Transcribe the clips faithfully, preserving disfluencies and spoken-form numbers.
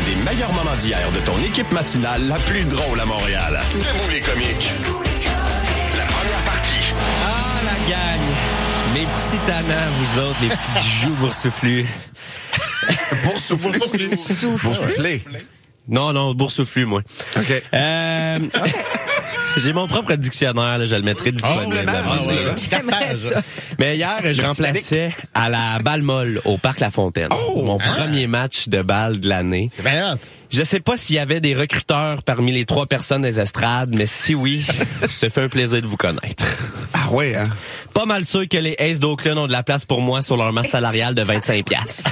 des meilleurs moments d'hier de ton équipe matinale la plus drôle à Montréal. Debout les comiques. La première partie. Ah, la gang. Mes petits tannants, vous autres, les petits joues boursouflus. Boursouflus. Boursouflé. Non, non, boursouflus, moi. OK. Euh... J'ai mon propre dictionnaire, là, je le mettrai disponible. Oh, Mais hier, je remplaçais à la balle molle au Parc La Fontaine. Oh, mon hein? premier match de balle de l'année. C'est bien hot. Je sais pas s'il y avait des recruteurs parmi les trois personnes des estrades, mais si oui, ça fait un plaisir de vous connaître. Ah ouais, hein? Pas mal sûr que les Aces d'Oakland ont de la place pour moi sur leur masse salariale de vingt-cinq piastres.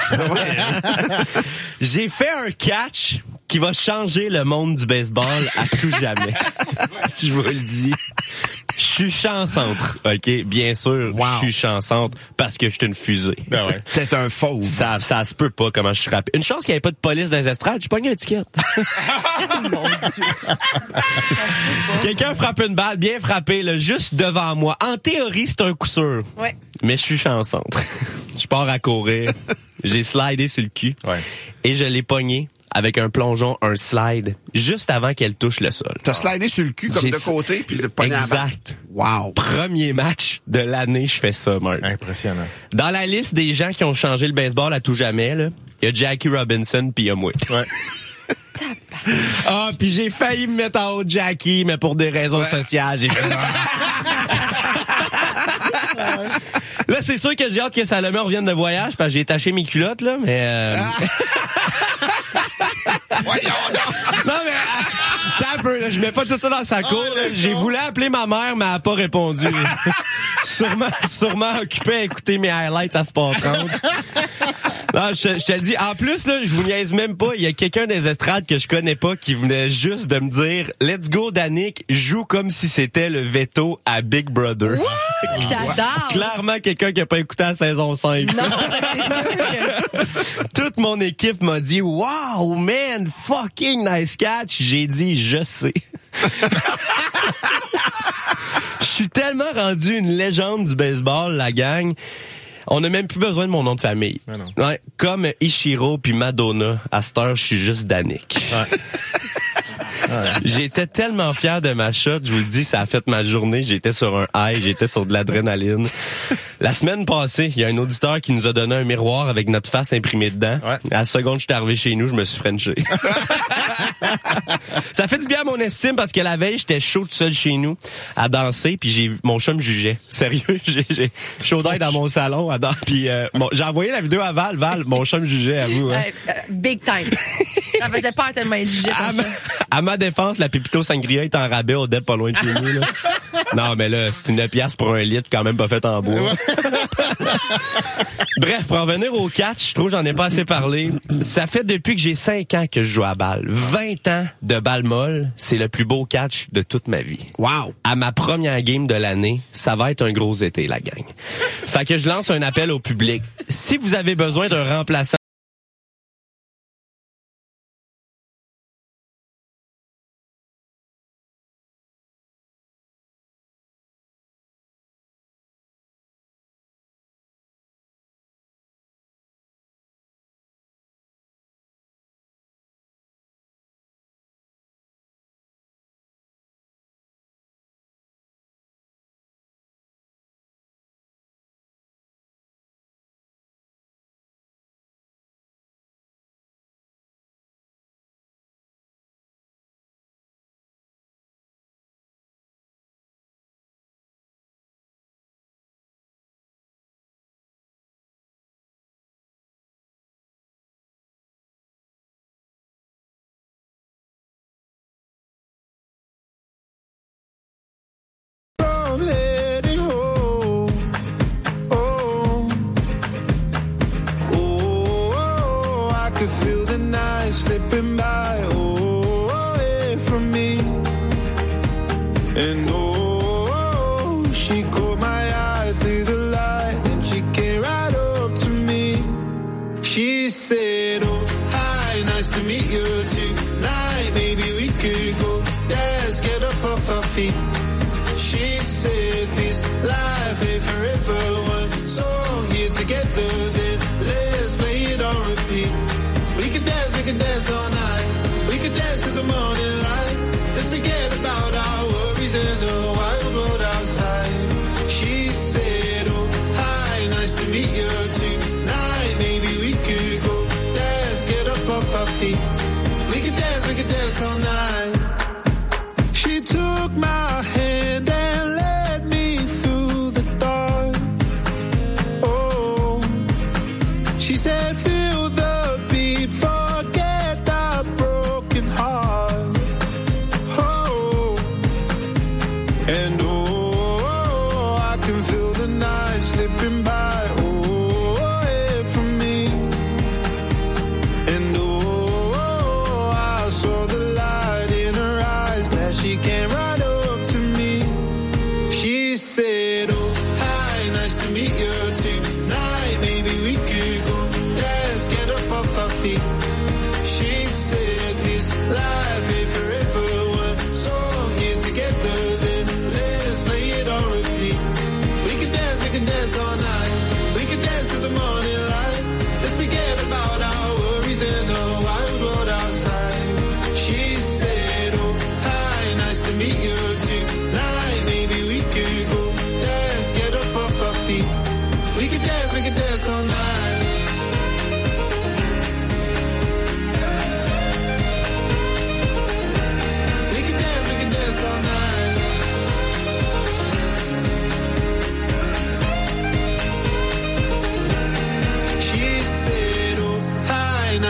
J'ai fait un catch qui va changer le monde du baseball à tout jamais. Je vous le dis. Je suis chancentre, OK? Bien sûr, Wow. je suis chancentre parce que je suis une fusée. Ben ouais. T'es un fauve. Ça, ça se peut pas comment je suis rapide. Une chance qu'il n'y avait pas de police dans les estrades, je pogne un ticket. Mon Dieu. Quelqu'un frappe une balle, bien frappée, là, juste devant moi. En théorie, c'est un coup sûr. Ouais. Mais je suis chancentre. Je pars à courir. J'ai slidé sur le cul. Ouais. Et je l'ai pogné avec un plongeon, un slide, juste avant qu'elle touche le sol. T'as slidé sur le cul comme J'ai- de côté, puis le pogné à la balle. Exact. Wow. Premier match de l'année, je fais ça, Marc. Impressionnant. Dans la liste des gens qui ont changé le baseball à tout jamais, là, il y a Jackie Robinson puis il y a moi. Ouais. Ah, puis j'ai failli me mettre en haut de Jackie, mais pour des raisons Ouais. sociales, j'ai fait ça. Là, c'est sûr que j'ai hâte que Salomé revienne de voyage, parce que j'ai taché mes culottes, là, mais... Euh... non, mais... T'as un peu, là, je mets pas tout ça dans sa cour. là. J'ai voulu appeler ma mère, mais elle a pas répondu. sûrement, sûrement occupée à écouter mes highlights à Sport trente. Non, je te, je te le dis. En plus, là, je vous niaise même pas. Il y a quelqu'un des estrades que je connais pas qui venait juste de me dire « Let's go, Danick, joue comme si c'était le veto à Big Brother. » J'adore. Clairement, quelqu'un qui a pas écouté la saison cinq. Non, ça, c'est sûr. Toute mon équipe m'a dit « Wow, man, fucking nice catch. » J'ai dit « Je sais. » Je suis tellement rendu une légende du baseball, la gang. On n'a même plus besoin de mon nom de famille. Ah non. Ouais, comme Ichiro puis Madonna, à cette heure, je suis juste Danick. Ouais. J'étais tellement fier de ma shot, je vous le dis, ça a fait ma journée. J'étais sur un high, j'étais sur de l'adrénaline. La semaine passée, il y a un auditeur qui nous a donné un miroir avec notre face imprimée dedans. Ouais. À la seconde, je suis arrivé chez nous, je me suis frenché. Ça fait du bien à mon estime parce que la veille, j'étais chaud tout seul chez nous à danser, puis j'ai mon chat me jugeait. Sérieux, j'ai, j'ai chaud d'air dans mon salon à danser. Puis euh, bon, j'ai envoyé la vidéo à Val. Val, mon chat me jugeait à vous. Hein. Euh, euh, big time. Ça faisait peur tellement être jugé À comme ma, ça. à ma défense, la Pépito Sangria est en rabais au dep pas loin de chez nous. Là. Non, mais là, c'est une pièce pour un litre quand même pas faite en bois. Bref, pour en venir au catch, je trouve que j'en ai pas assez parlé. Ça fait depuis que j'ai cinq ans que je joue à balle. vingt ans de balle molle, c'est le plus beau catch de toute ma vie. Wow. À ma première game de l'année, ça va être un gros été, la gang. Fait que je lance un appel au public. Si vous avez besoin d'un remplaçant, slipping by, oh, away from me. And oh, she caught my eye through the light, and she came right up to me. She said, oh, hi, nice to meet you tonight. Maybe we could go dance, get up off our feet. She said, this life ain't forever. One song here together, then let's play it on repeat. We can dance, we can dance all night.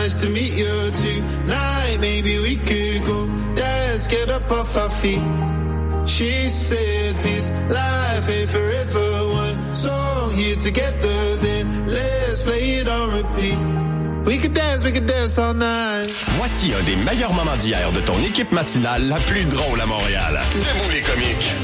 nice to meet you tonight. Maybe we could go dance, get up off our feet. She said this life ain't forever. One song here together, then let's play it on repeat. We could dance, we could dance all night. Voici un des meilleurs moments d'hier de ton équipe matinale la plus drôle à Montréal. Debout les comiques.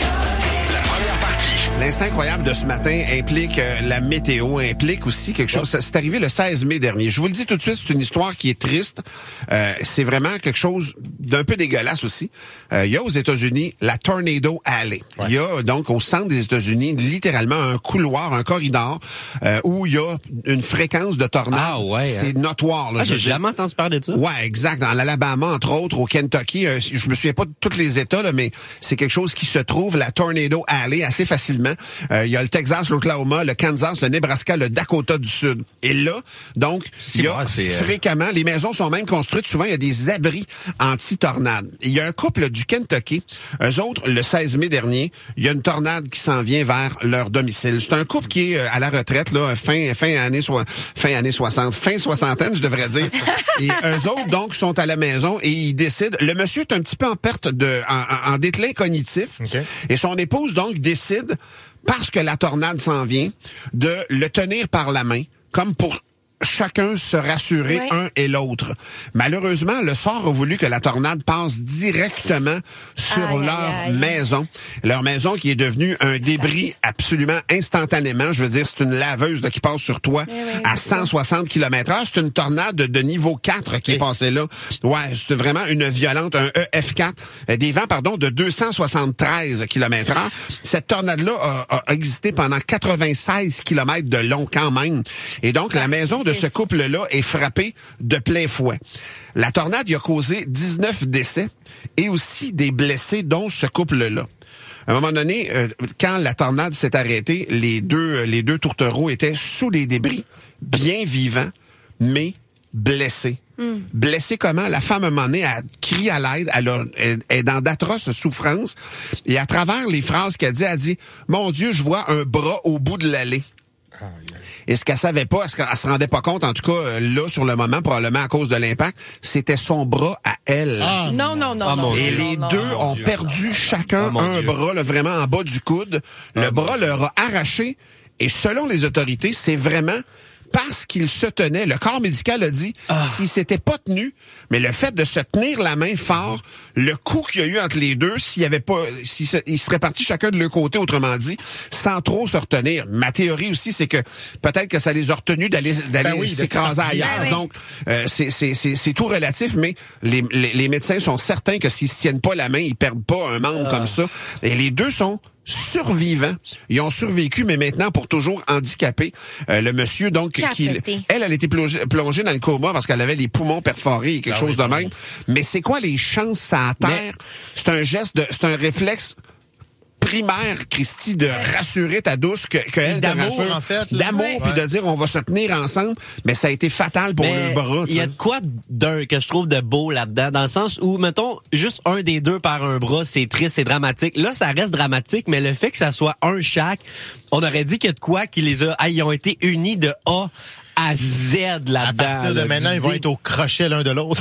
La première partie. L'instant incroyable de ce matin implique euh, la météo, implique aussi quelque chose. Ça, c'est arrivé le seize mai dernier. Je vous le dis tout de suite, c'est une histoire qui est triste. Euh, c'est vraiment quelque chose d'un peu dégueulasse aussi. Euh, il y a aux États-Unis la Tornado Alley. Ouais. Il y a donc au centre des États-Unis littéralement un couloir, un corridor euh, où il y a une fréquence de tornades. Ah ouais. C'est hein? notoire. Là, ah, j'ai jamais entendu parler de ça. Ouais, exact. Dans l'Alabama, entre autres, au Kentucky, euh, je me souviens pas de tous les États là, mais c'est quelque chose qui se trouve la Tornado Alley assez facilement. Euh, il y a le Texas, l'Oklahoma, le Kansas, le Nebraska, le Dakota du Sud. Et là, donc, il y a bon, fréquemment, les maisons sont même construites, souvent il y a des abris anti-tornades. Il y a un couple du Kentucky, eux autres, le seize mai dernier, il y a une tornade qui s'en vient vers leur domicile. C'est un couple qui est à la retraite, là, fin, fin année, so- fin année soixante, fin soixantaine, je devrais dire. Et eux autres, donc, sont à la maison et ils décident, le monsieur est un petit peu en perte de, en, en déclin cognitif. Okay. Et son épouse, donc, décide, parce que la tornade s'en vient, de le tenir par la main, comme pour chacun se rassurer ouais. un et l'autre. Malheureusement, le sort a voulu que la tornade passe directement sur aïe, leur aïe, aïe. maison. Leur maison qui est devenue un débris absolument instantanément. Je veux dire, c'est une laveuse là, qui passe sur toi oui, oui, à cent soixante kilomètres heure. C'est une tornade de, de niveau quatre qui oui. est passée là. Ouais, c'est vraiment une violente, un E F quatre. Des vents, pardon, de deux cent soixante-treize kilomètres heure. Cette tornade-là a, a existé pendant quatre-vingt-seize kilomètres de long quand même. Et donc, la maison de de ce couple-là est frappé de plein fouet. La tornade y a causé dix-neuf décès et aussi des blessés, dont ce couple-là. À un moment donné, euh, quand la tornade s'est arrêtée, les deux, les deux tourtereaux étaient sous les débris, bien vivants, mais blessés. Mm. Blessés comment? La femme, à un moment donné, a crié à l'aide, elle, a, elle est dans d'atroces souffrances, et à travers les phrases qu'elle dit, elle dit « Mon Dieu, je vois un bras au bout de l'allée. » Et ce qu'elle savait pas, ce qu'elle se rendait pas compte, en tout cas, là, sur le moment, probablement à cause de l'impact, c'était son bras à elle. Ah, non, non, non, ah, non. Et non, les non, deux non, ont Dieu, perdu non, chacun oh, un Dieu. bras, là, vraiment en bas du coude. Le oh, bras leur a arraché. Et selon les autorités, c'est vraiment parce qu'il se tenait. Le corps médical a dit, ah. s'il s'était pas tenu, mais le fait de se tenir la main fort, le coup qu'il y a eu entre les deux, s'il y avait pas, s'ils se, ils seraient partis chacun de leur côté, autrement dit, sans trop se retenir. Ma théorie aussi, c'est que peut-être que ça les a retenus d'aller, d'aller ben oui, s'écraser ailleurs. Ben oui. Donc, euh, c'est, c'est, c'est, c'est tout relatif, mais les, les, les médecins sont certains que s'ils se tiennent pas la main, ils perdent pas un membre ah. comme ça. Et les deux sont survivants. Ils ont survécu, mais maintenant pour toujours handicapés. Euh, le monsieur, donc, qui, elle, elle était plongée, plongée dans le coma parce qu'elle avait les poumons perforés et quelque ah chose oui, de même. Oui. Mais c'est quoi les chances ça à terre? Mais... C'est un geste, de, c'est un réflexe primaire, Christy, de rassurer ta douce que, que elle d'amour, te rassure, en fait, d'amour, puis ouais. de dire on va se tenir ensemble, mais ça a été fatal pour mais le bras. Il y a de quoi d'un que je trouve de beau là-dedans, dans le sens où, mettons, juste un des deux par un bras, c'est triste, c'est dramatique. Là, ça reste dramatique, mais le fait que ça soit un chaque, on aurait dit qu'il y a de quoi qui les a, ah, ils ont été unis de A à Z là-dedans. À partir de là, maintenant, ils vont être au crochet l'un de l'autre.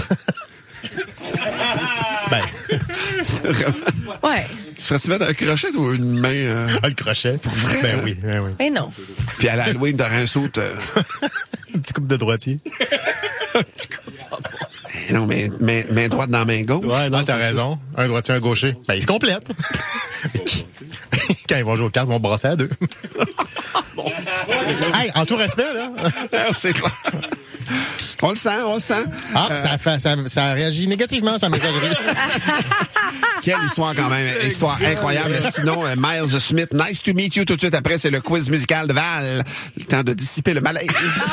Ben. C'est vraiment... Ouais. Tu ferais-tu mettre un crochet ou une main? Euh... Ah, le crochet? Pour vrai? Ben oui, ben oui. Mais non. Puis à l'Halloween, t'aurais un saut. Euh... un petit couple de droitier. un petit couple de Non, mais main, main droite dans la main gauche. Ouais, non, t'as raison. Un droitier, un gaucher. Ben, ils se complètent. Quand ils vont jouer aux cartes, ils vont brasser à deux. Bon. Hey, en tout respect, là. C'est clair. On le sent, on le sent. Ah, euh... ça, fait, ça, ça réagit négativement, sa messagerie. Quelle histoire quand même. C'est histoire incroyable. Sinon, euh, Miles Smith, nice to meet you. Tout de suite après, c'est le quiz musical de Val. Le temps de dissiper le malaise.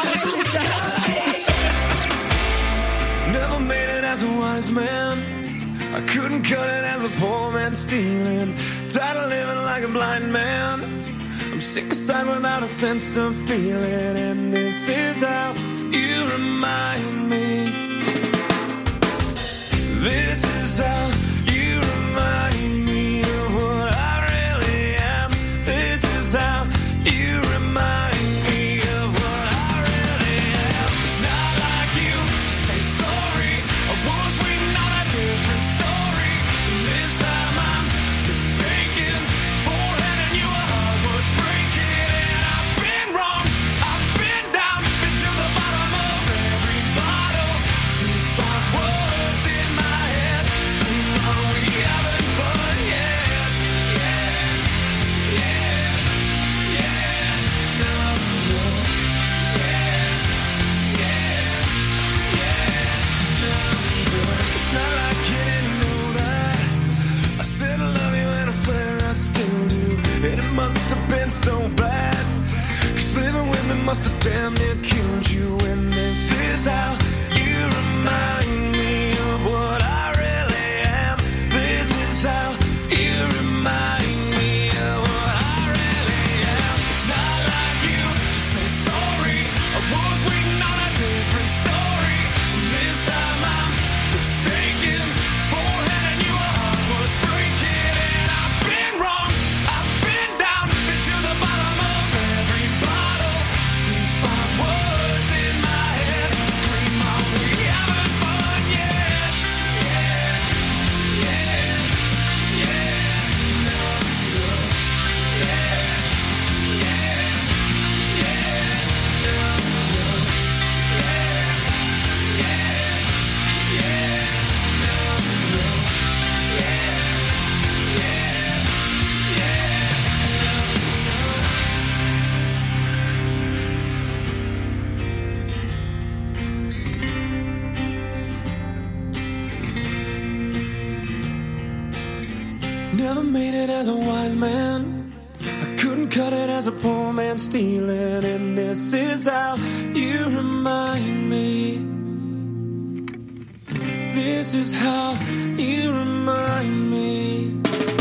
Never made it as a wise man. I couldn't cut it as a poor man stealing. Tired of living like a blind man. I'm sick aside without a sense of feeling. And this is how you remind me. This is how you remind me of what I really am. This is how you remind me of what I really am. It's not like you must have damn near killed you. And this is how you remind me of what I really am. This is how you remind me of what I really am. It's not like you to say sorry. I was waiting on a different story. This time I'm mistaken for handing you a heart worth breaking. And I've been wrong, I've been down, been to the bottom of every bottle. These five words in my head scream out, we haven't fun yet. Yeah, yeah, yeah, no, no, yeah, yeah, yeah, no, no, yeah, yeah, yeah, no, no, yeah, Never made it as a wise man. I couldn't cut it as a poor man stealing. And this is how you remind me. This is how you remind me.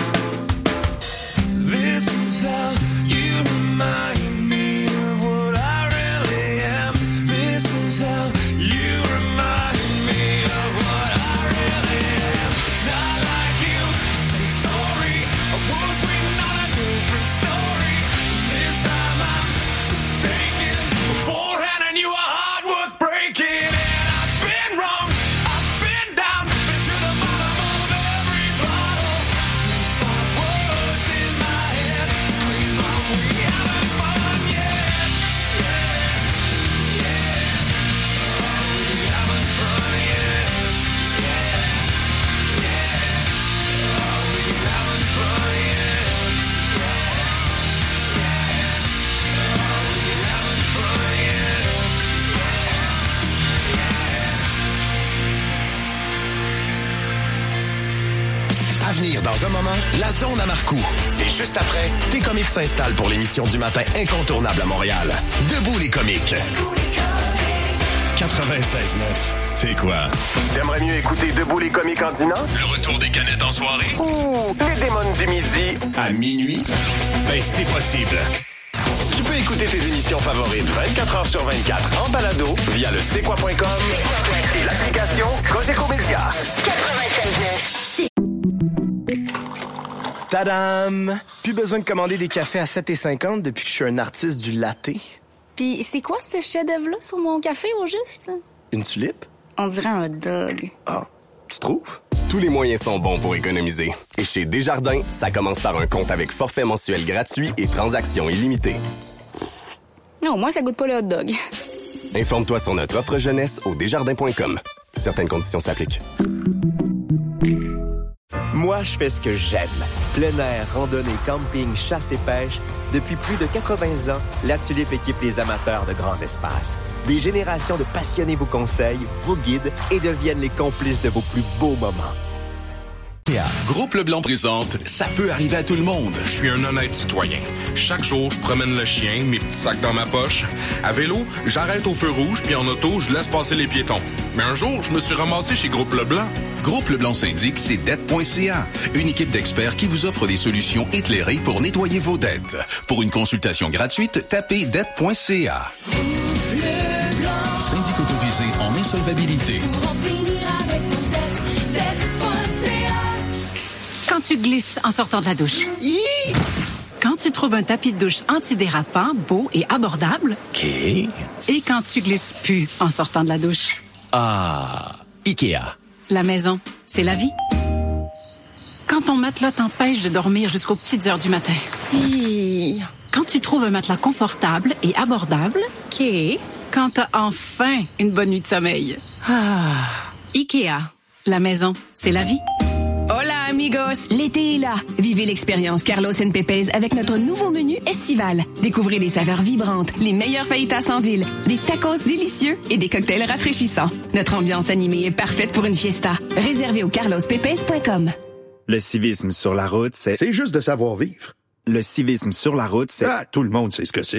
This is how you remind me of what I really am. This is how you remind me of what I really am. It's not like you to say sorry. I was waiting on a different story. This time I'm mistaken for handing you a heart worth breaking. And I've been wrong, I've been down, been to the bottom of every bottle. These five words in my head scream out, we haven't fun yet. Yeah, yeah, oh, we haven't fun yet. Yeah, yeah, oh, we haven't fun yet. Yeah, yeah, oh, we haven't fun yet. À venir dans un moment, la zone à Marcoux. Et juste après, tes comiques s'installent pour l'émission du matin incontournable à Montréal. Debout les comiques. quatre-vingt-seize neuf, c'est quoi? T'aimerais mieux écouter Debout les comiques en dînant? Le retour des canettes en soirée? Ouh, les démons du midi. À minuit? Ben, c'est possible. Tu peux écouter tes émissions favorites vingt-quatre heures sur vingt-quatre en balado via le c'est quoi point com Et l'application Cogeco Média. quatre-vingt-seize neuf. Tadam! Plus besoin de commander des cafés à sept cinquante depuis que je suis un artiste du latte. Puis c'est quoi ce chef-d'œuvre-là sur mon café au juste? Une tulipe? On dirait un dog. Ah, tu trouves? Tous les moyens sont bons pour économiser. Et chez Desjardins, ça commence par un compte avec forfait mensuel gratuit et transactions illimitées. Non, moi, ça goûte pas le hot dog. Informe-toi sur notre offre jeunesse au desjardins point com. Certaines conditions s'appliquent. Moi, je fais ce que j'aime. Plein air, randonnée, camping, chasse et pêche. Depuis plus de quatre-vingts ans, la Tulipe équipe les amateurs de grands espaces. Des générations de passionnés vous conseillent, vous guident et deviennent les complices de vos plus beaux moments. Groupe Leblanc présente « Ça peut arriver à tout le monde ». Je suis un honnête citoyen. Chaque jour, je promène le chien, mes petits sacs dans ma poche. À vélo, j'arrête au feu rouge, puis en auto, je laisse passer les piétons. Mais un jour, je me suis ramassé chez Groupe Leblanc. Groupe Leblanc syndic, c'est dette point c a. Une équipe d'experts qui vous offre des solutions éclairées pour nettoyer vos dettes. Pour une consultation gratuite, tapez dette point c a. Syndic autorisé en insolvabilité. Quand tu glisses en sortant de la douche. Quand tu trouves un tapis de douche antidérapant, beau et abordable. OK. Et quand tu glisses plus en sortant de la douche. Ah, Ikea. La maison, c'est la vie. Quand ton matelas t'empêche de dormir jusqu'aux petites heures du matin. Hi. Quand tu trouves un matelas confortable et abordable. OK. Quand t'as enfin une bonne nuit de sommeil. Ah. Ikea. La maison, c'est la vie. Hola amigos, l'été est là. Vivez l'expérience Carlos and Pepes avec notre nouveau menu estival. Découvrez des saveurs vibrantes, les meilleures fajitas en ville, des tacos délicieux et des cocktails rafraîchissants. Notre ambiance animée est parfaite pour une fiesta. Réservez au carlos pepes point com. Le civisme sur la route, c'est... C'est juste de savoir vivre. Le civisme sur la route, c'est... Ah, tout le monde sait ce que c'est.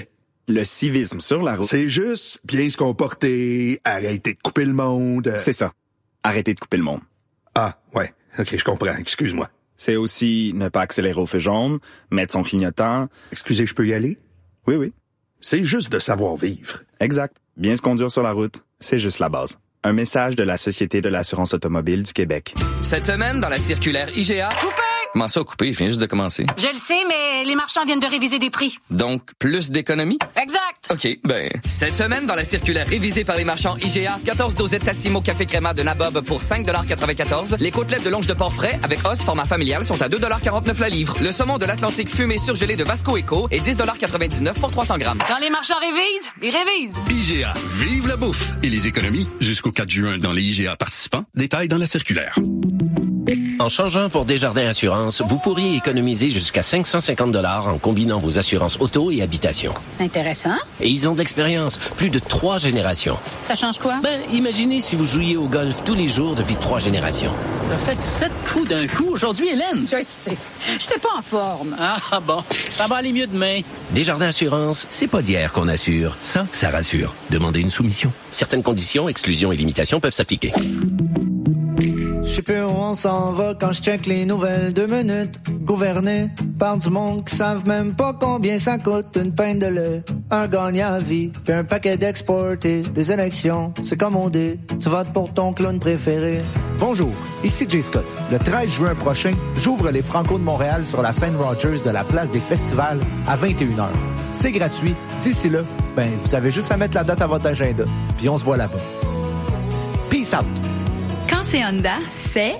Le civisme sur la route. C'est juste bien se comporter, arrêter de couper le monde. C'est ça. Arrêter de couper le monde. Ah, ouais. OK, je comprends. Excuse-moi. C'est aussi ne pas accélérer au feu jaune, mettre son clignotant. Excusez, je peux y aller? Oui, oui. C'est juste de savoir vivre. Exact. Bien se conduire sur la route, c'est juste la base. Un message de la Société de l'assurance automobile du Québec. Cette semaine, dans la circulaire I G A... Coupé! Comment ça, coupé? Il vient juste de commencer. Je le sais, mais les marchands viennent de réviser des prix. Donc, plus d'économies? Exact! OK, ben... Cette semaine, dans la circulaire révisée par les marchands I G A, quatorze dosettes Tassimo Café Créma de Nabob pour cinq dollars quatre-vingt-quatorze. Les côtelettes de longe de porc frais avec os format familial sont à deux dollars quarante-neuf la livre. Le saumon de l'Atlantique fumé surgelé de Vasco Eco est dix dollars quatre-vingt-dix-neuf pour trois cents grammes. Quand les marchands révisent, ils révisent. I G A, vive la bouffe et les économies jusqu'au quatre juin dans les I G A participants. Détails dans la circulaire. En changeant pour Desjardins Assurance, vous pourriez économiser jusqu'à cinq cent cinquante dollars en combinant vos assurances auto et habitation. Intéressant. Et ils ont d'expérience, plus de trois générations. Ça change quoi? Ben, imaginez si vous jouiez au golf tous les jours depuis trois générations. Ça fait sept trous d'un coup aujourd'hui, Hélène. Je sais. J'étais pas en forme. Ah bon, ça va aller mieux demain. Desjardins Assurance, c'est pas d'hier qu'on assure. Ça, ça rassure. Demandez une soumission. Certaines conditions, exclusions et limitations peuvent s'appliquer. Je sais plus où on s'en va quand je check les nouvelles deux minutes. Gouverné par du monde qui savent même pas combien ça coûte une pinte de lait, un gagnant à vie, puis un paquet d'exportés. Les élections, c'est comme on dit, tu votes pour ton clown préféré. Bonjour, ici Jay Scott. Le treize juin prochain, j'ouvre les Franco de Montréal sur la scène Rogers de la place des festivals à vingt et une heures. C'est gratuit. D'ici là, ben, vous avez juste à mettre la date à votre agenda, puis on se voit là-bas. Peace out! Quand c'est Honda, c'est...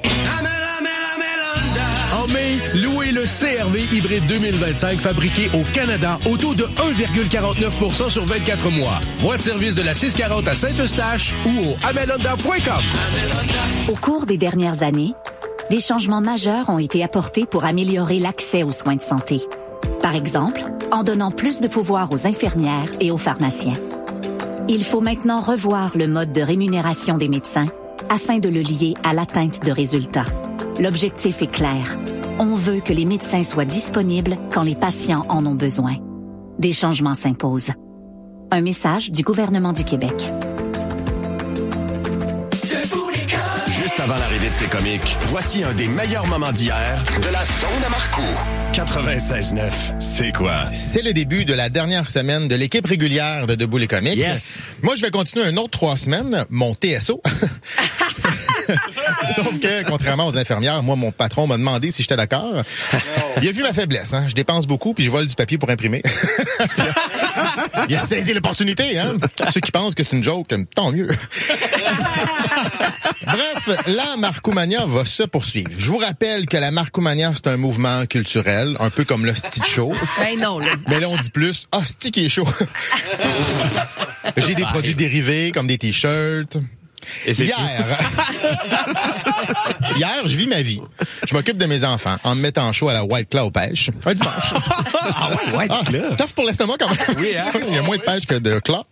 En mai, louez le C R V hybride deux mille vingt-cinq fabriqué au Canada au taux de un virgule quarante-neuf pour cent sur vingt-quatre mois. Voie de service de la six quarante à Saint-Eustache ou au amel honda point com. Au cours des dernières années, des changements majeurs ont été apportés pour améliorer l'accès aux soins de santé. Par exemple, en donnant plus de pouvoir aux infirmières et aux pharmaciens. Il faut maintenant revoir le mode de rémunération des médecins afin de le lier à l'atteinte de résultats. L'objectif est clair. On veut que les médecins soient disponibles quand les patients en ont besoin. Des changements s'imposent. Un message du gouvernement du Québec. Juste avant l'arrivée de T-Comics, voici un des meilleurs moments d'hier de la zone à Marcoux. quatre-vingt-seize neuf, c'est quoi? C'est le début de la dernière semaine de l'équipe régulière de Debout les comiques. Yes. Moi, je vais continuer un autre trois semaines, mon T S O. Sauf que, contrairement aux infirmières, moi, mon patron m'a demandé si j'étais d'accord. Il a vu ma faiblesse, hein. Je dépense beaucoup, puis je vole du papier pour imprimer. il, a, il a saisi l'opportunité, hein. Ceux qui pensent que c'est une joke, tant mieux. Bref, la Marcoumania va se poursuivre. Je vous rappelle que la Marcoumania, c'est un mouvement culturel, un peu comme le Stitch Show. Ben non, là. Mais là, on dit plus, ah, Stitch qui est chaud. J'ai des produits dérivés, comme des t-shirts. Et Hier, Hier, je vis ma vie. Je m'occupe de mes enfants en me mettant chaud à la White Claw pêche. Un dimanche. Ah ouais, White Claw. Ah, tough pour l'estomac quand même. Oui, hein? Il y a moins de pêche que de claw.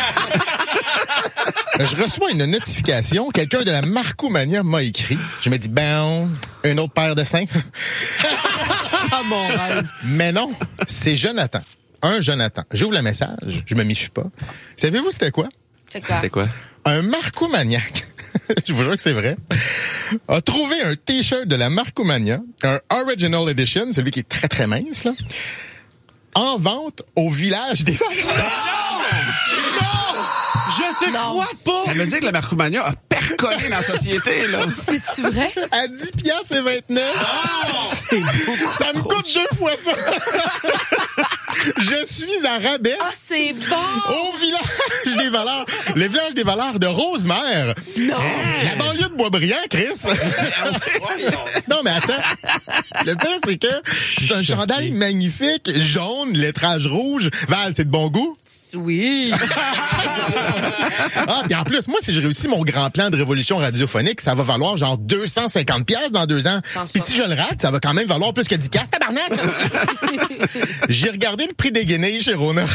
Je reçois une notification. Quelqu'un de la Marcoumania m'a écrit. Je me dis, ben, une autre paire de seins. Mon rêve. Mais non, c'est Jonathan. Un Jonathan. J'ouvre le message. Je me méfie pas. Savez-vous c'était quoi? C'est quoi? C'est quoi? Un Marcoumaniac, je vous jure que c'est vrai, a trouvé un T-shirt de la Marcoumania, un Original Edition, celui qui est très très mince, là, en vente au village des Valeurs. Non! Non! Je te Non. crois pas! Ça veut dire que la Marcoumania a percolé dans la société, là. C'est-tu vrai? À dix piastres et vingt-neuf. Oh! Ça me coûte deux fois ça. Je suis à rabais. Ah, c'est bon! Au village des Valeurs. Le village des Valeurs de Rosemère. Non! La banlieue de Boisbriand, Chris. Non, mais attends. Le pire, c'est que c'est un chandail magnifique, jaune, lettrage rouge. Val, c'est de bon goût? Oui! Ah, puis en plus, moi, si je réussis mon grand plan de révolution radiophonique, ça va valoir genre deux cent cinquante piastres dans deux ans. Puis si je le rate, ça va quand même valoir plus que dix piastres. Tabarnak! J'ai regardé le prix des guenilles chez Rona.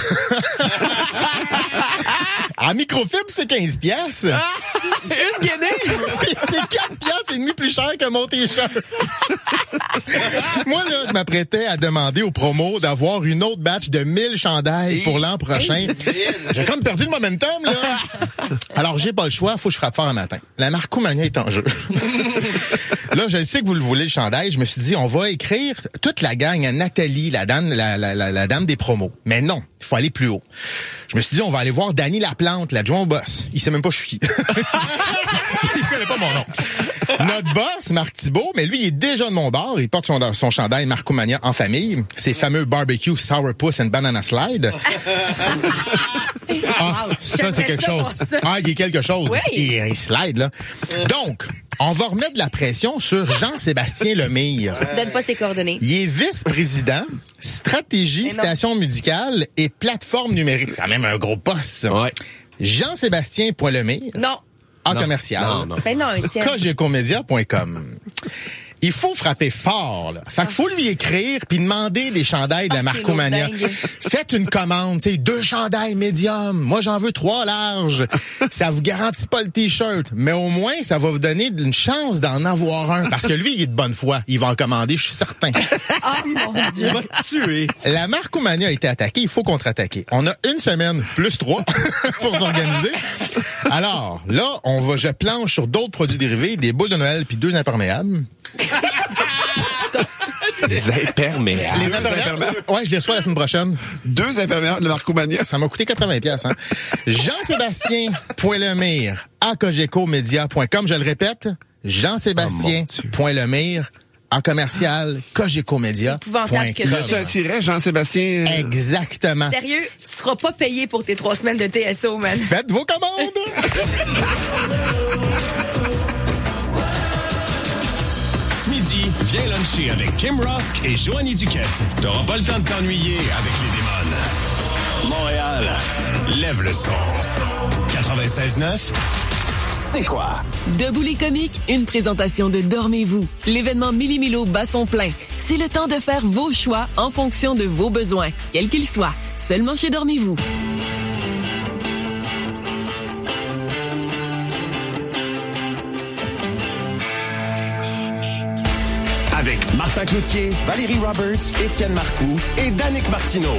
En microfibre, c'est quinze piastres. Une guenille? C'est quatre piastres et demi plus cher que mon T-shirt. Moi, là, je m'apprêtais à demander aux promos d'avoir une autre batch de mille chandails pour l'an prochain. J'ai comme perdu le momentum, là. Alors, j'ai pas le choix, faut que je frappe fort un matin. La Marcomania est en jeu. Là, je sais que vous le voulez, le chandail. Je me suis dit, on va écrire toute la gang à Nathalie, la dame, la, la, la, la dame des promos. Mais non, il faut aller plus haut. Je me suis dit, on va aller voir Danny Laplante, l'adjoint au boss. Il sait même pas je suis qui. Il connaît pas mon nom. Notre boss, Marc Thibault, mais lui, il est déjà de mon bar. Il porte son, son chandail Marcomania en famille. Ses fameux barbecue sourpuss and banana slide. Ah, ça, c'est quelque chose. Ah, il est quelque chose. Oui. Il, il slide, là. Donc, on va remettre de la pression sur Jean-Sébastien Lemire. Donne pas ses coordonnées. Il est vice-président, stratégie, station musicale et plateforme numérique. C'est quand même un gros poste, ça. Ouais. Jean-Sébastien Lemire. Non. En non. commercial. Non, non. Ben non, Étienne. cogecomedia point com. Il faut frapper fort, là. Fait qu'il faut lui écrire puis demander des chandails de la Marcomania. Faites une commande, tu sais, deux chandails médium. Moi, j'en veux trois larges. Ça vous garantit pas le T-shirt, mais au moins, ça va vous donner une chance d'en avoir un. Parce que lui, il est de bonne foi. Il va en commander, je suis certain. Oh mon Dieu. Il va te tuer. La Marcomania a été attaquée, il faut contre-attaquer. On a une semaine plus trois pour s'organiser. Alors, là, on va, je planche sur d'autres produits dérivés, des boules de Noël puis deux imperméables. Les imperméables. Les imperméables. Ouais, je les reçois la semaine prochaine. Deux imperméables de Marcomania. Ça m'a coûté quatre-vingts piastres, hein. Jean-Sébastien Lemire à cogecomedia point com. Je le répète, Jean-Sébastien Lemire en commercial cogecomedia point com. C'est épouvantable ce que tu Là, tu attirais Jean-Sébastien. Exactement. Sérieux, tu seras pas payé pour tes trois semaines de T S O, man. Faites vos commandes. Ce midi, viens luncher avec Kim Rosk et Joanie Duquette. T'auras pas le temps de t'ennuyer avec les démons. Montréal, lève le son. quatre-vingt-seize neuf, c'est quoi? Debout les comiques, une présentation de Dormez-vous. L'événement Milli-Milo bat son plein. C'est le temps de faire vos choix en fonction de vos besoins, quels qu'ils soient. Seulement chez Dormez-vous. Avec Martin Cloutier, Valérie Roberts, Étienne Marcoux et Danick Martineau.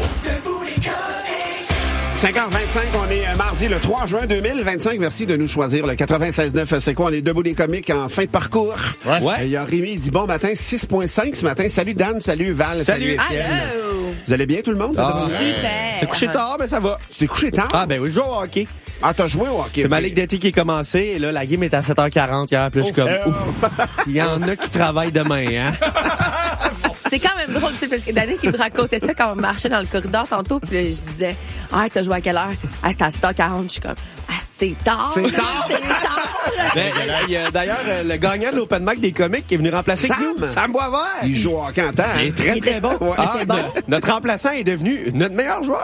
cinq heures vingt-cinq, on est mardi le trois juin deux mille vingt-cinq. Merci de nous choisir le quatre-vingt-seize neuf. C'est quoi? On est debout les comiques en fin de parcours. Ouais. ouais. Il y a Rémi, il dit bon matin, six virgule cinq ce matin. Salut Dan, salut Val, salut, salut Étienne. Hello. Vous allez bien tout le monde? Ah, Super. T'es couché tard, mais ça va. Tu t'es couché tard? Ah ben oui, je joue au hockey. Ah, t'as joué au hockey. C'est ma ligue d'été qui est commencée, et là, la game est à sept heures quarante hier, puis là, je suis comme, ouf. Il y en a qui travaillent demain, hein. C'est quand même drôle, tu sais, parce que Danick, il me racontait ça quand on marchait dans le corridor tantôt, puis là, je disais, ah, t'as joué à quelle heure? Ah, c'était à sept heures quarante. Je suis comme, ah, c'est tard. C'est tard. C'est tard. Ben, il y a d'ailleurs euh, le gagnant de l'Open Mic des comiques qui est venu remplacer Sam. nous, Sam Boisvert. Il joue au hockey en temps. Il est très, Il très était- bon. il Ah, était bon. no- notre remplaçant est devenu notre meilleur joueur.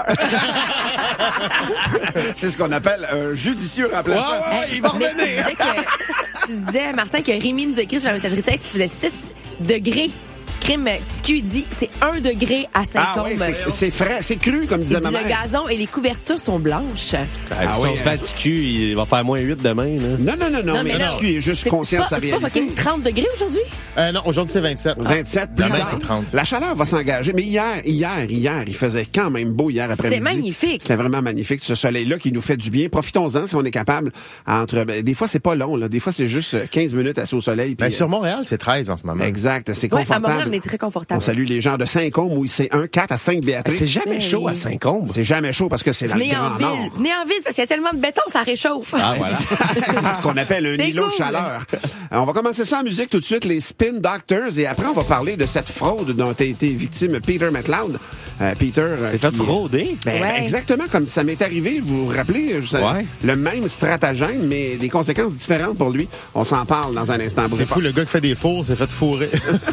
C'est ce qu'on appelle un judicieux remplaçant. Ouais, ouais, il va Mais tu revenir. disais, que, tu disais, Martin, que Rémi nous a écrit sur la messagerie texte qu'il faisait six degrés. Crime, T Q dit, c'est un degré à Ah Saint-Côme. oui, c'est- c'est frais, c'est cru, comme Il disait dit, ma le mère. gazon et les couvertures sont blanches. Ah, si oui, on se fait hein. T Q, il va faire moins huit demain, là. Non, non, non, non, Non, mais, mais là, T Q est juste C'est conscient de pas- sa C'est pas réalité. fucking trente degrés aujourd'hui? Euh, non, aujourd'hui, c'est vingt-sept. vingt-sept. Demain, plus tard. c'est trente. La chaleur va s'engager. Mais hier, hier, hier, il faisait quand même beau hier après-midi. C'est magnifique. C'était vraiment magnifique, ce soleil-là qui nous fait du bien. Profitons-en si on est capable. Entre, ben, des fois, c'est pas long, là. Des fois, c'est juste quinze minutes assis au soleil. Ben, puis, sur Montréal, c'est treize en ce moment. euh, exact. C'est Ouais, à confortable. Montréal, on est très confortable. On salue les gens de Saint-Côme où c'est un quatre à cinq Béatrice. C'est jamais Oui. chaud à Saint-Côme. C'est jamais chaud parce que c'est dans le Venez en Grand ville. Nord. Venez en ville, parce qu'il y a tellement de béton, ça réchauffe. Ah, voilà. C'est ce qu'on appelle un C'est îlot de cool. chaleur. Alors, on va commencer ça en musique tout de suite, les Spin Doctors, et après on va parler de cette fraude dont a été victime Peter McLeod. Euh, Peter... euh, C'est fait qui- frauder. Ben, Ouais. Exactement, comme ça m'est arrivé, vous vous rappelez, je sais, Ouais. le même stratagème, mais des conséquences différentes pour lui. On s'en parle dans un instant. C'est fou, le gars qui fait des fours s'est fait fourrer.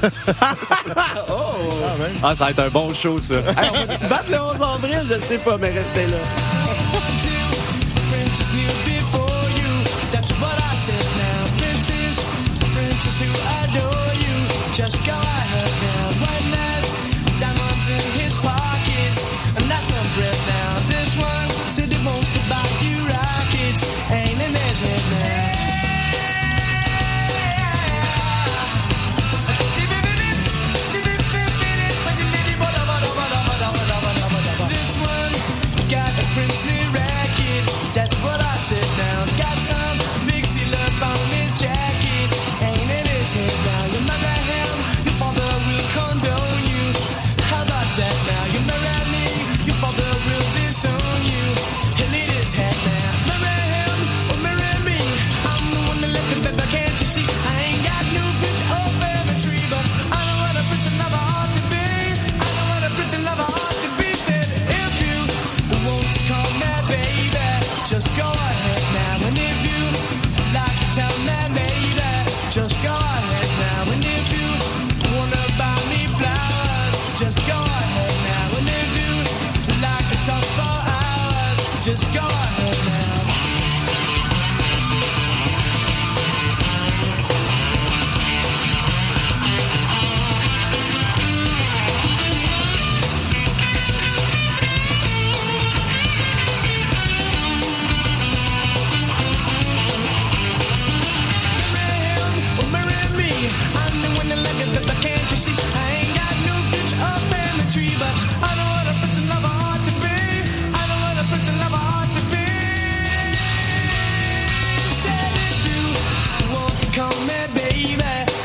Ah, ça va être un bon show, ça. Hey, on va-tu battre le onze avril? Je sais pas, mais restez là.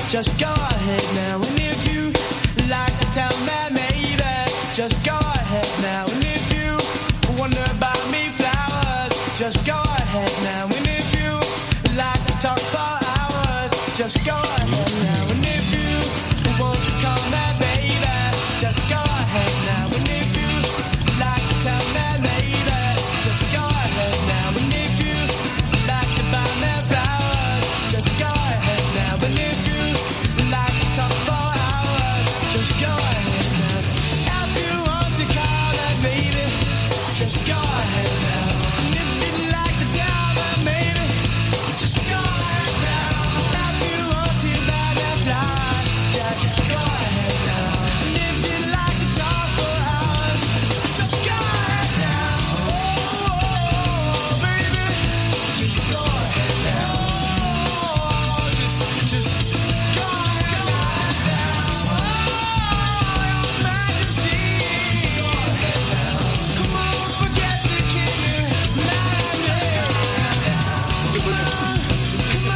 just go ahead now. And if you like to tell me, maybe, just go ahead now. And if you wonder about me, flowers, just go ahead now. And if you like to talk for hours, just go ahead now. And if you want to call me baby, just go ahead now. And if you like to tell me, maybe, just go ahead now. And if you like to buy me flowers, just go ahead now. And if you like to talk for hours, just go ahead now. If you want to call me baby, just go ahead now. And if you'd like to tell me maybe, just go ahead now. If you want to buy me flowers, just go ahead now. And if you'd like to talk for hours, just go ahead now. Oh, baby, just go ahead now. Oh, just, just go ahead now. Oh, your majesty, just go ahead now. Come on, forget the king and majesty. Come on, come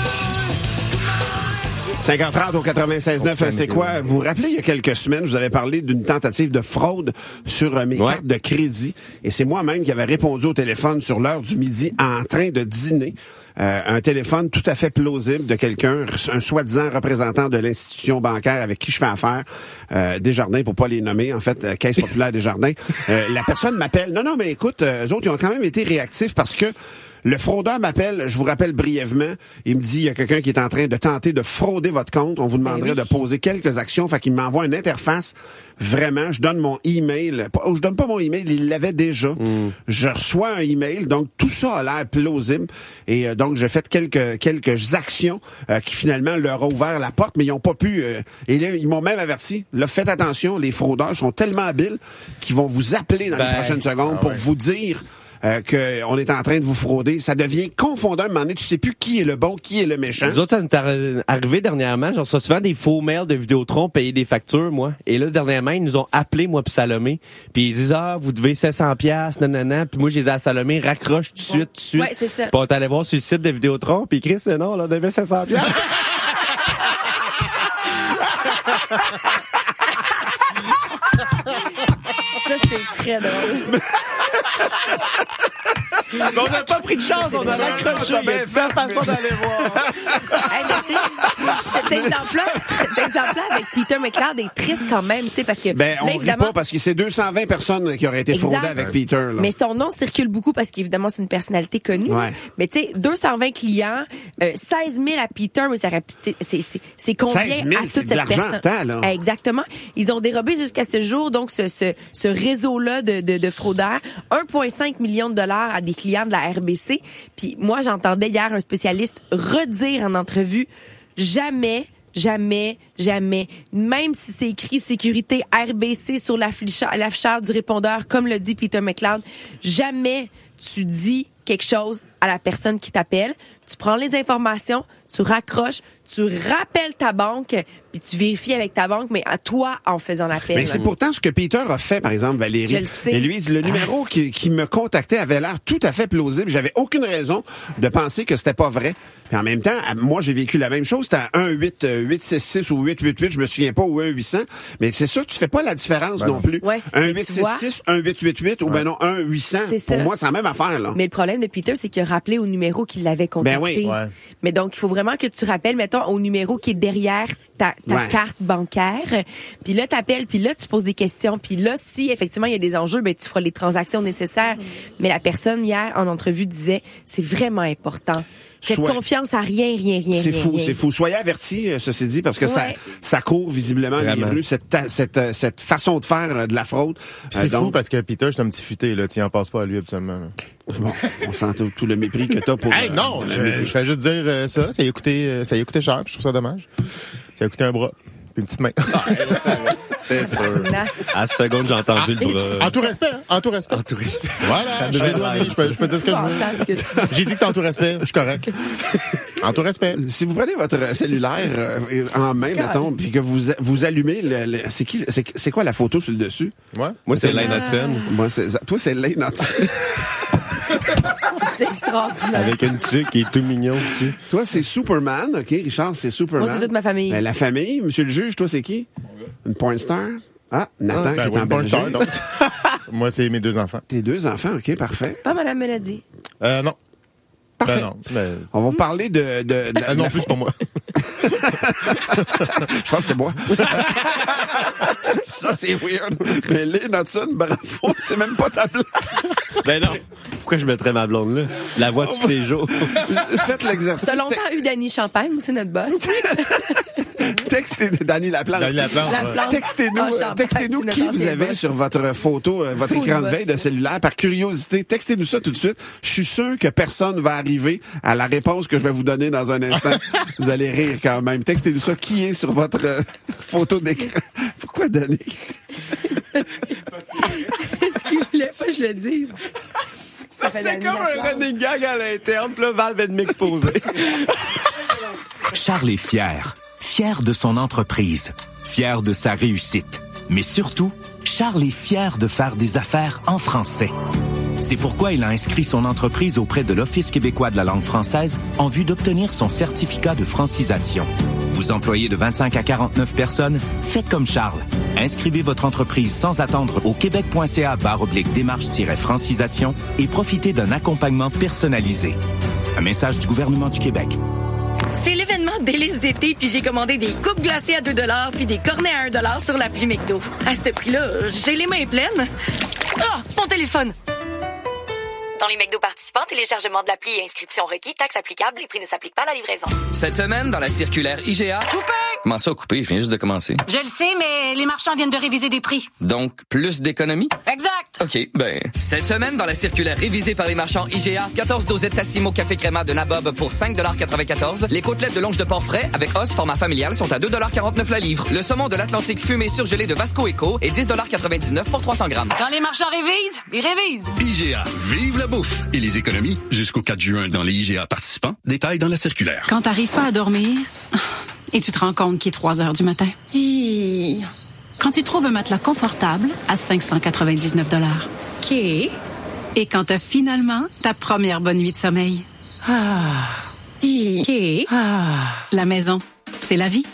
on. cinq heures trente au quatre-vingt-seize neuf, c'est quoi? Vous vous rappelez, il y a quelques semaines, je vous avais parlé d'une tentative de fraude sur euh, mes Ouais. cartes de crédit. Et c'est moi-même qui avais répondu au téléphone sur l'heure du midi en train de dîner. Euh, un téléphone tout à fait plausible de quelqu'un, un soi-disant représentant de l'institution bancaire avec qui je fais affaire, euh, Desjardins, pour pas les nommer, en fait, euh, Caisse populaire Desjardins. Euh, la personne m'appelle. Non, non, mais écoute, euh, eux autres, ils ont quand même été réactifs parce que le fraudeur m'appelle, je vous rappelle brièvement, il me dit, il y a quelqu'un qui est en train de tenter de frauder votre compte, on vous demanderait Ben oui. de poser quelques actions, fait qu'il m'envoie une interface, vraiment, je donne mon email, pas- je donne pas mon email, il l'avait déjà, je reçois un email, donc tout ça a l'air plausible, et euh, donc j'ai fait quelques quelques actions euh, qui finalement leur ont ouvert la porte, mais ils ont pas pu, euh, et là, ils m'ont même averti, là, faites attention, les fraudeurs sont tellement habiles qu'ils vont vous appeler dans les Ben, prochaines secondes pour vous dire euh, qu'on est en train de vous frauder. Ça devient confondant à un moment donné. Tu sais plus qui est le bon, qui est le méchant. Nous autres, ça nous est arri- arrivé dernièrement. J'en reçois souvent des faux mails de Vidéotron payer des factures, moi. Et là, dernièrement, ils nous ont appelés, moi puis Salomé. Puis ils disent, ah, vous devez sept cents piastres, nanana. Puis moi, je les ai à Salomé, raccroche tout de suite, tout de suite. Ouais, c'est ça. Puis on est allé voir sur le site de Vidéotron. Puis Chris, non, là, on devait sept cents piastres. Ça, c'est très drôle. Mais on n'a pas pris de chance, on a raccroché. Il y a différentes façons d'aller voir. Hey, mais tu sais, cet exemple-là, cet exemple-là avec Peter McLeod est triste quand même, tu sais, parce que Ben, on là, rit évidemment, pas parce que c'est deux cent vingt personnes qui auraient été Exact. fraudées avec Peter. Là. mais son nom circule beaucoup parce qu'évidemment, c'est une personnalité connue. Ouais. Mais tu sais, deux cent vingt clients, euh, seize mille à Peter, mais ça aurait pu- c'est, c'est, c'est, c'est combien seize mille, à c'est toute de cette l'argent personne? en temps, là. Eh, Exactement. Ils ont dérobé jusqu'à ce jour, donc, ce, ce, ce réseau-là de, de, de fraudeurs, un virgule cinq million de dollars à des clients de la R B C. Puis moi, j'entendais hier un spécialiste redire en entrevue, jamais, jamais, jamais, même si c'est écrit sécurité R B C sur l'afficheur, l'afficheur du répondeur, comme le dit Peter McLeod, jamais tu dis quelque chose à la personne qui t'appelle. Tu prends les informations, tu raccroches, tu rappelles ta banque, puis tu vérifies avec ta banque, mais à toi en faisant l'appel. Mais c'est pourtant ce que Peter a fait, par exemple, Valérie. Je le sais. Et lui, le numéro qui, qui me contactait avait l'air tout à fait plausible. J'avais aucune raison de penser que c'était pas vrai. Puis en même temps, à- moi, j'ai vécu la même chose. C'était à un huit huit six six ou huit huit huit, je me souviens pas, ou un huit cents. Mais c'est sûr, tu fais pas la différence Ben non non. plus. Ouais. un Mais huit tu six vois- six, un huit huit huit ou ben non, un huit cents. C'est Pour ça. moi, c'est la même affaire, là. Mais le problème de Peter, c'est qu'il a rappelé au numéro qui l'avait contacté. Ben oui. Ouais. Mais donc, il faut vraiment que tu rappelles, mettons, au numéro qui est derrière ta, ta Ouais. carte bancaire. Puis là, t'appelles, puis là, tu poses des questions. Puis là, si effectivement il y a des enjeux, ben tu feras les transactions nécessaires. Mais la personne hier en entrevue disait, c'est vraiment important. Faites Soit- confiance à rien, rien, rien. C'est rien, fou, rien. c'est fou. Soyez avertis, euh, ceci dit, parce que ça, Ouais. ça court visiblement les Vraiment. rues, cette, ta- cette, euh, cette façon de faire euh, de la fraude. C'est Euh, fou donc, parce que Peter, c'est un petit futé, là. Tu en passes pas à lui, absolument. là. Bon, on sent tout, tout le mépris que t'as pour... Hey, euh, non, la je, mépris. je fais juste dire euh, ça. Ça a coûté, euh, ça a coûté cher, puis je trouve ça dommage. Ça a coûté un bras, puis une petite main. C'est sûr. À la seconde, j'ai entendu le bras. En tout respect, hein? En tout respect. En tout respect. Voilà, je vais douaner, je peux, je peux dire ce que je veux. J'ai dit que c'était en tout respect, je suis correct. En tout respect. Si vous prenez votre cellulaire euh, en main, mettons, puis que vous vous allumez, le, le- c'est qui, c'est, c'est quoi la photo sur le dessus? Ouais. Moi, c'est Lane Hudson. Moi, c'est, toi, c'est Lane Hudson. C'est extraordinaire. Avec une tuque qui est tout mignon dessus. Toi, c'est Superman, OK? Richard, c'est Superman. Moi, c'est toute ma famille. Ben, la famille, monsieur le juge, toi, c'est qui? Une porn star? Ah, Nathan, Ah, ben qui est oui, en une porn Belgique. star, donc. Moi, c'est mes deux enfants. Tes deux enfants, OK, parfait. Pas Madame Mélodie. Euh, non. Parfait. Ben non, mais- On va vous parler de... de, de Ah, non la- plus pour moi. Je pense que c'est moi. Ça, c'est weird. Mais Lynn Hudson, bravo, c'est même pas ta blague. Ben non. Pourquoi je mettrais ma blonde là? Je la vois tous les jours. Faites l'exercice. T'as longtemps eu Danny Champagne, c'est notre boss. Textez Dany Laplante. Dany Laplante, ouais. Laplante. Textez-nous, Ah, Champagne, textez-nous c'est qui notre vous ancien avez boss. sur votre photo, euh, votre Oui, écran de boss. veille de cellulaire. Par curiosité, textez-nous ça tout de suite. Je suis sûr que personne va arriver à la réponse que je vais vous donner dans un instant. Vous allez rire quand même. Textez-nous ça. Qui est sur votre euh, photo d'écran? Pourquoi Dany? Est-ce qu'il voulait pas que je le dise? Ça fait C'est Danny comme un Laplante. running gag à l'interne, puis là, Val vient de m'exposer. Charles est fier. Fier de son entreprise. Fier de sa réussite. Mais surtout, Charles est fier de faire des affaires en français. C'est pourquoi il a inscrit son entreprise auprès de l'Office québécois de la langue française en vue d'obtenir son certificat de francisation. Vous employez de vingt-cinq à quarante-neuf personnes? Faites comme Charles. Inscrivez votre entreprise sans attendre au québec.ca barre oblique démarche-francisation et profitez d'un accompagnement personnalisé. Un message du gouvernement du Québec. C'est l'événement délice d'été, puis j'ai commandé des coupes glacées à deux dollars puis des cornets à un dollar sur l'appli McDo. À ce prix-là, j'ai les mains pleines. Ah, mon téléphone! Dans les McDo participants, téléchargement de l'appli et inscription requis, taxes applicables, les prix ne s'appliquent pas à la livraison. Cette semaine, dans la circulaire I G A... Coupé! Comment ça, coupé? Je viens juste de commencer. Je le sais, mais les marchands viennent de réviser des prix. Donc, plus d'économies? Exact. OK, ben... Cette semaine, dans la circulaire révisée par les marchands I G A, quatorze dosettes Tassimo Café Créma de Nabob pour cinq dollars quatre-vingt-quatorze. Les côtelettes de longe de porc frais avec os format familial sont à deux dollars quarante-neuf la livre. Le saumon de l'Atlantique fumé surgelé de Vasco Eco est dix dollars quatre-vingt-dix-neuf pour trois cents grammes. Quand les marchands révisent, ils révisent. I G A, vive la bouffe et les économies jusqu'au quatre juin dans les I G A participants. Détails dans la circulaire. Quand t'arrives pas à dormir et tu te rends compte qu'il est trois heures du matin. Hi. Quand tu trouves un matelas confortable à cinq cent quatre-vingt-dix-neuf dollars. OK. Et quand t'as finalement ta première bonne nuit de sommeil. Ah. Hi. OK. Ah. La maison, c'est la vie.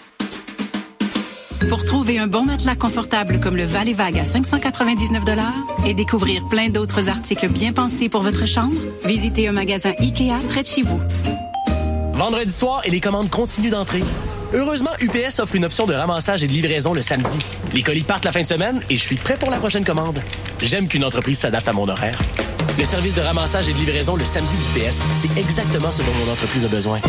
Pour trouver un bon matelas confortable comme le Val et Vague à cinq cent quatre-vingt-dix-neuf dollars et découvrir plein d'autres articles bien pensés pour votre chambre, visitez un magasin Ikea près de chez vous. Vendredi soir et les commandes continuent d'entrer. Heureusement, U P S offre une option de ramassage et de livraison le samedi. Les colis partent la fin de semaine et je suis prêt pour la prochaine commande. J'aime qu'une entreprise s'adapte à mon horaire. Le service de ramassage et de livraison le samedi d'U P S, c'est exactement ce dont mon entreprise a besoin.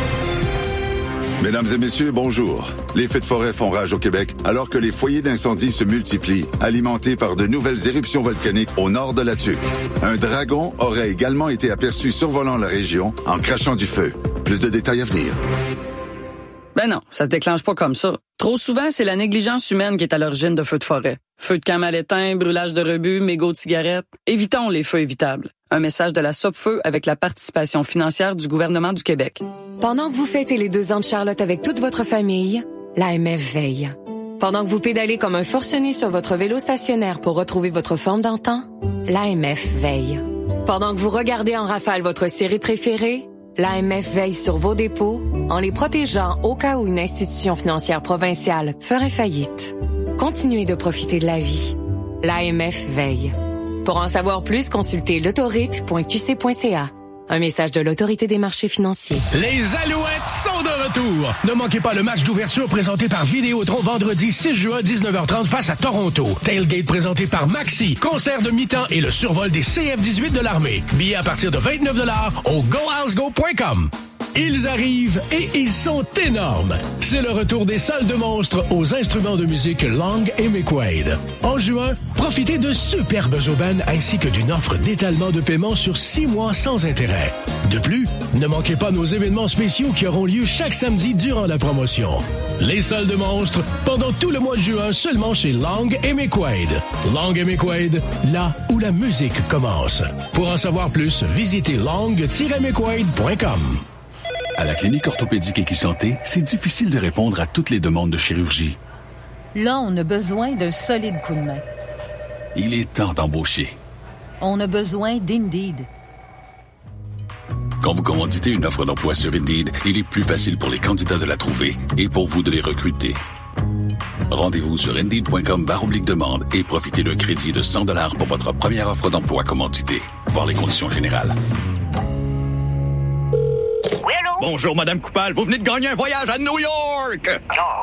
Mesdames et messieurs, bonjour. Les feux de forêt font rage au Québec alors que les foyers d'incendie se multiplient, alimentés par de nouvelles éruptions volcaniques au nord de la Tuque. Un dragon aurait également été aperçu survolant la région en crachant du feu. Plus de détails à venir. Ben non, ça se déclenche pas comme ça. Trop souvent, c'est la négligence humaine qui est à l'origine de feux de forêt. Feux de camp mal éteints, brûlage de rebut, mégots de cigarettes. Évitons les feux évitables. Un message de la Sopfeu avec la participation financière du gouvernement du Québec. Pendant que vous fêtez les deux ans de Charlotte avec toute votre famille, l'A M F veille. Pendant que vous pédalez comme un forcené sur votre vélo stationnaire pour retrouver votre forme d'antan, l'A M F veille. Pendant que vous regardez en rafale votre série préférée, l'A M F veille sur vos dépôts en les protégeant au cas où une institution financière provinciale ferait faillite. Continuez de profiter de la vie. L'A M F veille. Pour en savoir plus, consultez l'autorite point q c point c a. Un message de l'Autorité des marchés financiers. Les Alouettes sont de retour. Ne manquez pas le match d'ouverture présenté par Vidéotron vendredi six juin dix-neuf heures trente face à Toronto. Tailgate présenté par Maxi, concert de mi-temps et le survol des C F dix-huit de l'armée. Billets à partir de vingt-neuf dollars au go house go point com. Ils arrivent et ils sont énormes. C'est le retour des salles de monstres aux instruments de musique Long et McQuaid. En juin, profitez de superbes aubaines ainsi que d'une offre d'étalement de paiement sur six mois sans intérêt. De plus, ne manquez pas nos événements spéciaux qui auront lieu chaque samedi durant la promotion. Les salles de monstres, pendant tout le mois de juin seulement chez Long et McQuaid. Long et McQuaid, là où la musique commence. Pour en savoir plus, visitez long tiret mcquaid point com. À la clinique orthopédique Équisanté, c'est difficile de répondre à toutes les demandes de chirurgie. Là, on a besoin d'un solide coup de main. Il est temps d'embaucher. On a besoin d'Indeed. Quand vous commanditez une offre d'emploi sur Indeed, il est plus facile pour les candidats de la trouver et pour vous de les recruter. Rendez-vous sur Indeed.com barre oblique demande et profitez d'un crédit de cent dollars pour votre première offre d'emploi commanditée. Voir les conditions générales. Oui, allô? Bonjour, Madame Coupal. Vous venez de gagner un voyage à New York!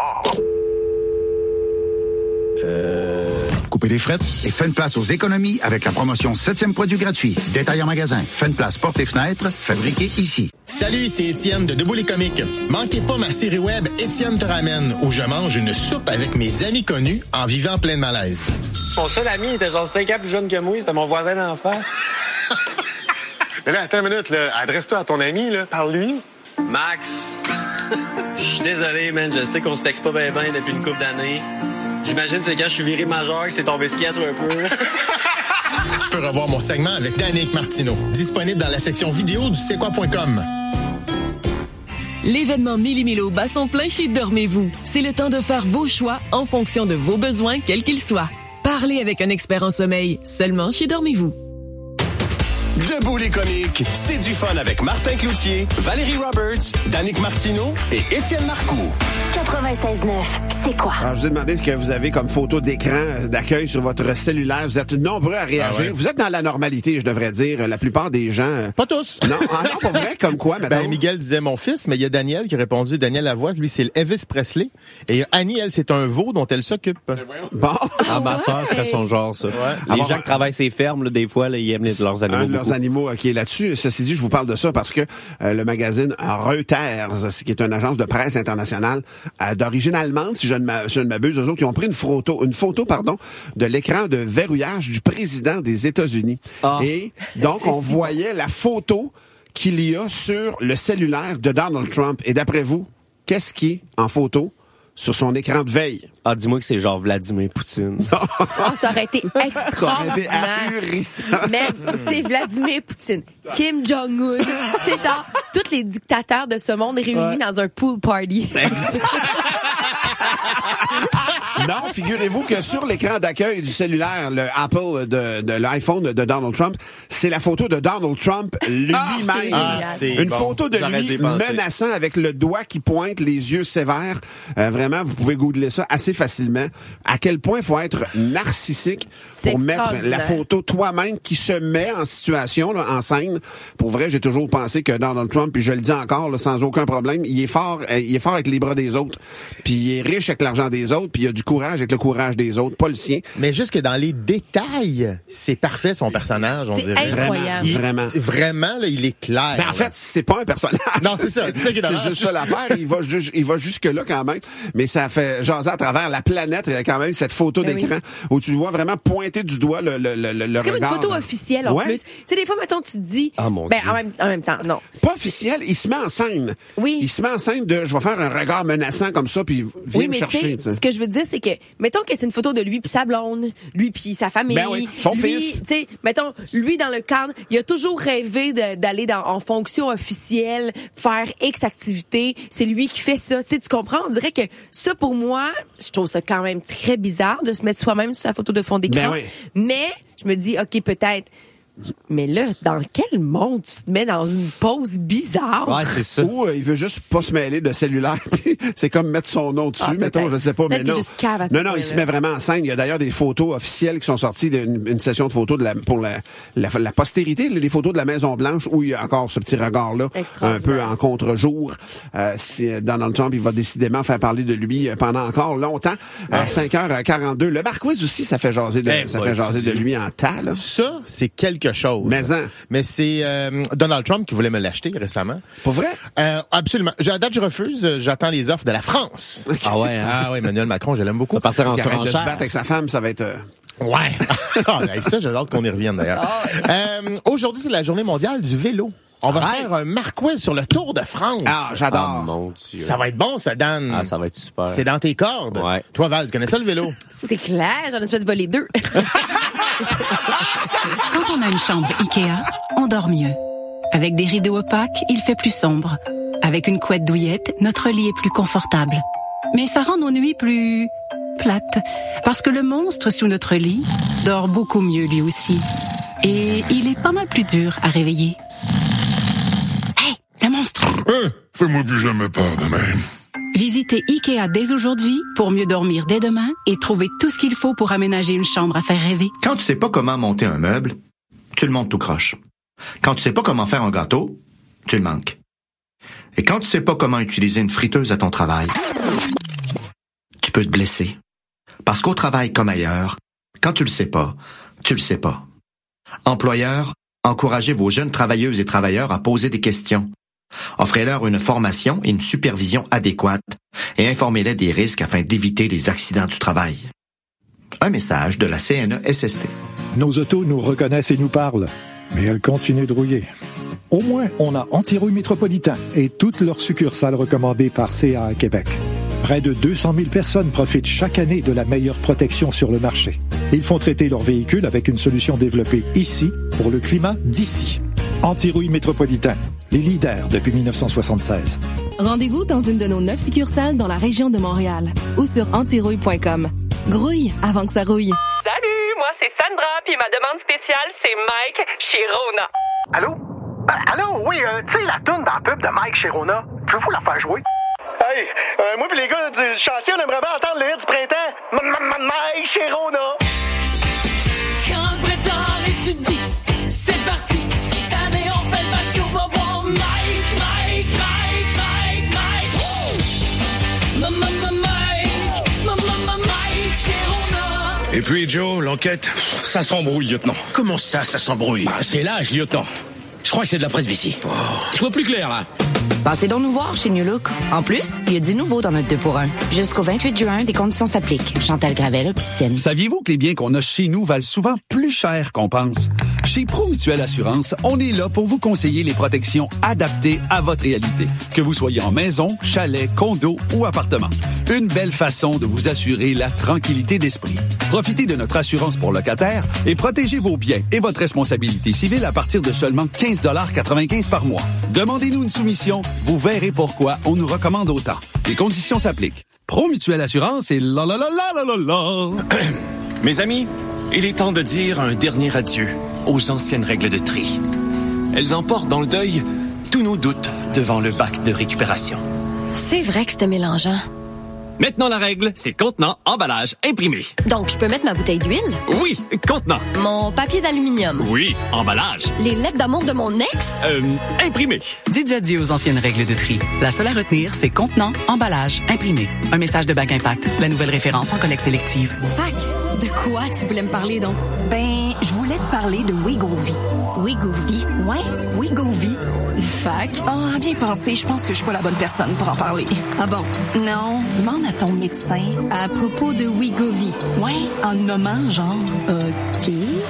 Euh... Coupez les frettes et faites place aux économies avec la promotion septième produit gratuit. Détail en magasin. Faites place portes et fenêtres. Fabriqué ici. Salut, c'est Étienne de Debout les comiques. Manquez pas ma série web Étienne te ramène, où je mange une soupe avec mes amis connus en vivant plein de malaise. Mon seul ami était genre cinq ans plus jeune que moi. C'était mon voisin d'en face. Mais là, attends une minute, là. Adresse-toi à ton ami, là. Parle-lui. Max. Je suis désolé, man. Je sais qu'on se texte pas bien ben depuis une couple d'années. J'imagine c'est quand je suis viré majeur que c'est tombé sketch un peu. Tu peux revoir mon segment avec Danick Martineau. Disponible dans la section vidéo du c'est quoi point com. L'événement Milli-Milo bat son plein chez Dormez-vous. C'est le temps de faire vos choix en fonction de vos besoins, quels qu'ils soient. Parlez avec un expert en sommeil, seulement chez Dormez-vous. Debout les comiques, c'est du fun avec Martin Cloutier, Valérie Roberts, Danick Martineau et Étienne Marcoux. quatre-vingt-seize neuf, c'est quoi? Alors, je vous ai demandé ce que vous avez comme photo d'écran d'accueil sur votre cellulaire. Vous êtes nombreux à réagir. Ah ouais. Vous êtes dans la normalité, je devrais dire. La plupart des gens... Pas tous. Non, ah non, pas vrai. Comme quoi, maintenant? Ben, Miguel disait mon fils, mais il y a Daniel qui a répondu. Daniel Lavoie, lui, c'est Elvis Presley. Et Annie, elle, c'est un veau dont elle s'occupe. Bon. Ah, ma soeur serait son genre, ça. Ouais. Les Alors, gens qui travaillent ces fermes, là, des fois, là, ils aiment les, leurs animaux. Un de leurs animaux qui est là-dessus. Ceci dit, je vous parle de ça parce que euh, le magazine Reuters, qui est une agence de presse internationale euh, d'origine allemande, si je ne m'abuse, eux autres, qui ont pris une photo, une photo, pardon, de l'écran de verrouillage du président des États-Unis. Ah. Et donc, on voyait la photo qu'il y a sur le cellulaire de Donald Trump. Et d'après vous, qu'est-ce qui est en photo sur son écran de veille? Ah, dis-moi que c'est genre Vladimir Poutine. Ah, ça aurait été extraordinaire. Ça aurait été ahurissant. Mais c'est Vladimir Poutine, Kim Jong-un. C'est genre tous les dictateurs de ce monde réunis ouais. dans un pool party. Non, figurez-vous que sur l'écran d'accueil du cellulaire, le Apple de, de l'iPhone de Donald Trump, c'est la photo de Donald Trump lui-même. Ah, Une bon. photo de J'aurais lui menaçant avec le doigt qui pointe, les yeux sévères. Euh, vraiment, vous pouvez googler ça assez facilement. À quel point il faut être narcissique pour mettre la photo toi-même qui se met en situation, là, en scène. Pour vrai, j'ai toujours pensé que Donald Trump, puis je le dis encore, là, sans aucun problème, il est fort, euh, il est fort avec les bras des autres, puis il est riche avec l'argent des autres, puis il a du courage avec le courage des autres, pas le sien. Mais juste que dans les détails, c'est parfait son personnage, on dirait. C'est incroyable. Il, vraiment. Vraiment, là, il est clair. Ben, en fait, c'est pas un personnage. Non, c'est ça. C'est ça qui est C'est juste ça l'affaire. Il va, ju- il va jusque-là quand même. Mais ça fait jaser à travers la planète. Il y a quand même cette photo ben d'écran oui. où tu le vois vraiment pointer du doigt le, le, le, le c'est regard. C'est comme une photo officielle en ouais. plus. Tu sais, des fois, mettons, tu te dis... Ah, mon ben, Dieu. en même, en même temps, non. Pas officiel. Il se met en scène. Oui. Il se met en scène de, je vais faire un regard menaçant comme ça, puis viens oui, me mais chercher. Ce que je veux dire, c'est que, mettons que c'est une photo de lui puis sa blonde, lui puis sa famille. Ben oui, son lui, fils. Tu sais, mettons, lui dans le cadre, il a toujours rêvé de, d'aller dans, en fonction officielle, faire X activité. C'est lui qui fait ça. Tu sais, tu comprends? On dirait que ça, pour moi, je trouve ça quand même très bizarre de se mettre soi-même sur sa photo de fond d'écran. Ben oui. Mais, je me dis, OK, peut-être... Mais là, dans quel monde tu te mets dans une pose bizarre? Ouais, c'est ça. Ou euh, il veut juste pas se mêler de cellulaire. C'est comme mettre son nom dessus, Ah, mettons, je sais pas, mais Peut-être non. qu'il est juste cave à ce Non, non, point-là. il se met vraiment en scène. Il y a d'ailleurs des photos officielles qui sont sorties d'une une session de photos de la, pour la, la, la postérité, les photos de la Maison-Blanche, où il y a encore ce petit regard-là, un peu en contre-jour. Euh, si Donald Trump, il va décidément faire parler de lui pendant encore longtemps. À cinq heures quarante-deux. Le Marquis aussi, ça fait jaser de, Eh, ça ouais, fait jaser de lui en tas, là. Ça, c'est quelque chose. Mais en. Mais c'est euh, Donald Trump qui voulait me l'acheter récemment. Pas vrai? Euh, absolument. Je- À date, je refuse. J'attends les offres de la France. Ah ouais, hein? Ah oui, Emmanuel Macron, je l'aime beaucoup. Ça va partir en Il arrête de se surenchère. battre avec sa femme, ça va être... euh, Ouais. Ah, ben, ça, j'ai hâte qu'on y revienne d'ailleurs. Euh, aujourd'hui, c'est la journée mondiale du vélo. On va Arrête. se faire un Marquis sur le Tour de France. Ah, j'adore. Ah, mon Dieu. Ça va être bon, ça, Dan. Ah, ça va être super. C'est dans tes cordes. Ouais. Toi, Val, tu connais ça, le vélo? C'est clair, j'en ai fait voler deux. Quand on a une chambre Ikea, on dort mieux. Avec des rideaux opaques, il fait plus sombre. Avec une couette douillette, notre lit est plus confortable. Mais ça rend nos nuits plus plates. Parce que le monstre sous notre lit dort beaucoup mieux lui aussi. Et il est pas mal plus dur à réveiller. Hein? Fais-moi plus jamais peur de même. Visitez Ikea dès aujourd'hui pour mieux dormir dès demain et trouver tout ce qu'il faut pour aménager une chambre à faire rêver. Quand tu sais pas comment monter un meuble, tu le montes tout croche. Quand tu sais pas comment faire un gâteau, tu le manques. Et quand tu sais pas comment utiliser une friteuse à ton travail, tu peux te blesser. Parce qu'au travail comme ailleurs, quand tu le sais pas, tu le sais pas. Employeurs, encouragez vos jeunes travailleuses et travailleurs à poser des questions. Offrez-leur une formation et une supervision adéquate et informez-les des risques afin d'éviter les accidents du travail. Un message de la C N E S S T. Nos autos nous reconnaissent et nous parlent, mais elles continuent de rouiller. Au moins, on a Antirouille Métropolitain et toutes leurs succursales recommandées par C A A Québec. Près de deux cent mille personnes profitent chaque année de la meilleure protection sur le marché. Ils font traiter leurs véhicules avec une solution développée ici pour le climat d'ici. Antirouille Métropolitain, les leaders depuis dix-neuf cent soixante-seize. Rendez-vous dans une de nos neuf succursales dans la région de Montréal ou sur antirouille point com. Grouille avant que ça rouille. Salut, moi c'est Sandra, puis ma demande spéciale, c'est Mike chez Rona. Allô? Euh, allô, oui, euh, tu sais, la toune dans le pub de Mike chez Rona, pouvez-vous la faire jouer? Hey, euh, moi pis les gars du chantier, on aimerait bien entendre le hit du printemps. Mike chez Rona. Quand le printemps l'étudie, c'est parti. Cette année, on fait le patio, on va voir Mike, Mike, Mike, Mike, Mike. Mike, Mike, chez Rona. Et puis, Joe, l'enquête, ça s'embrouille, lieutenant. Comment ça, ça s'embrouille? Ah, c'est l'âge, lieutenant. Je crois que c'est de la presbytie. Oh. Je vois plus clair, là. Passez donc nous voir chez New Look. En plus, il y a du nouveau dans notre deux pour un. Jusqu'au vingt-huit juin, des conditions s'appliquent. Chantal Gravel, Piscine. Saviez-vous que les biens qu'on a chez nous valent souvent plus cher qu'on pense? Chez ProMutuelle Assurance, on est là pour vous conseiller les protections adaptées à votre réalité. Que vous soyez en maison, chalet, condo ou appartement. Une belle façon de vous assurer la tranquillité d'esprit. Profitez de notre assurance pour locataires et protégez vos biens et votre responsabilité civile à partir de seulement quinze dollars quatre-vingt-quinze par mois. Demandez-nous une soumission, vous verrez pourquoi on nous recommande autant. Les conditions s'appliquent. ProMutuelle Assurance et la la la la la la la. Mes amis, il est temps de dire un dernier adieu aux anciennes règles de tri. Elles emportent dans le deuil tous nos doutes devant le bac de récupération. C'est vrai que c'était mélangeant. Maintenant, la règle, c'est contenant, emballage, imprimé. Donc, je peux mettre ma bouteille d'huile? Oui, contenant. Mon papier d'aluminium? Oui, emballage. Les lettres d'amour de mon ex? Euh, imprimé. Dites adieu aux anciennes règles de tri. La seule à retenir, c'est contenant, emballage, imprimé. Un message de Bac Impact, la nouvelle référence en collecte sélective. Fac, de quoi tu voulais me parler donc? Ben, je voulais te parler de Wegovy. Wegovy? Ouais, Wegovy. Fac? Ah, bien pensé, je pense que je suis pas la bonne personne pour en parler. Ah bon? Non, demande à ton médecin. À propos de Wegovy? Ouais, en nommant genre. OK.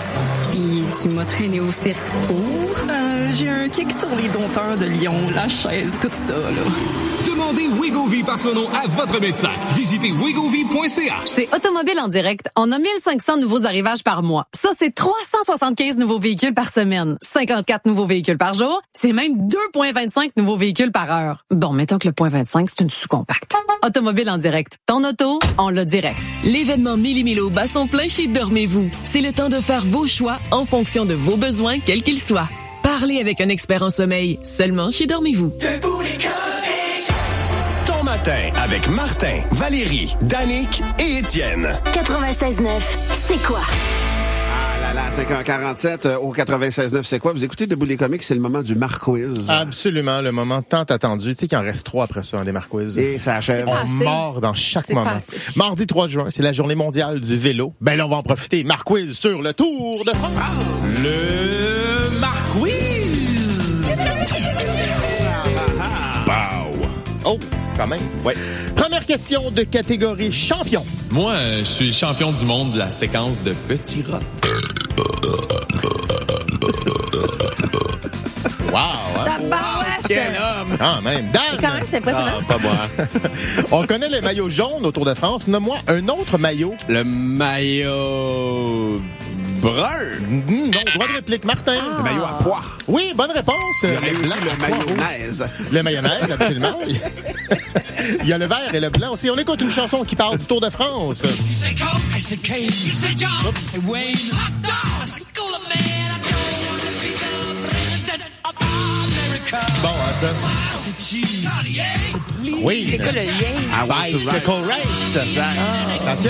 Puis tu m'as traîné au cirque pour? Euh, j'ai un kick sur les dompteurs de lion, la chaise, tout ça, là. Demandez Wegovy par son nom à votre médecin. Visitez wegovy point c a. Chez Automobile en direct, on a mille cinq cents nouveaux arrivages par mois. Ça, c'est trois cent soixante-quinze nouveaux véhicules par semaine, cinquante-quatre nouveaux véhicules par jour, c'est même deux virgule vingt-cinq nouveaux véhicules par heure. Bon, mettons que le point vingt-cinq, c'est une sous-compacte. Automobile en direct. Ton auto, on l'a direct. L'événement Millimilo bat son plein chez Dormez-vous. C'est le temps de faire vos choix en fonction de vos besoins, quels qu'ils soient. Parlez avec un expert en sommeil, seulement chez Dormez-vous. Ton matin avec Martin, Valérie, Danick et Étienne. quatre-vingt-seize neuf, c'est quoi? Ah là là, cinq heures quarante-sept au quatre-vingt-seize neuf, c'est quoi? Vous écoutez Debout les comiques, c'est le moment du Marquiz. Absolument, le moment tant attendu. Tu sais qu'il en reste trois après ça, des Marquiz. Et ça achève. On mord dans chaque C'est moment. passé. Mardi trois juin, c'est la journée mondiale du vélo. Ben là, on va en profiter. Marquiz sur le Tour de France. Le Marquiz. Oh, quand même. Ouais. Première question de catégorie champion. Moi, euh, je suis champion du monde de la séquence de petits rats. Wow! Hein? Tabarouette! Quel homme! Ah, même. Dan! Quand même, c'est impressionnant. Ah, pas moi. On connaît le maillot jaune au Tour de France. Nomme-moi un autre maillot. Le maillot... brun. Mmh, non, droit de réplique, Martin. Le maillot à pois. Oui, bonne réponse. Il y aurait aussi le mayonnaise. Le mayonnaise, absolument. Il y a le vert et le blanc aussi. On écoute une chanson qui parle du Tour de France. C'est bon, hein, ça? Oui. C'est quoi le lien? I want to Bicycle ride. Race. Exact. Attention.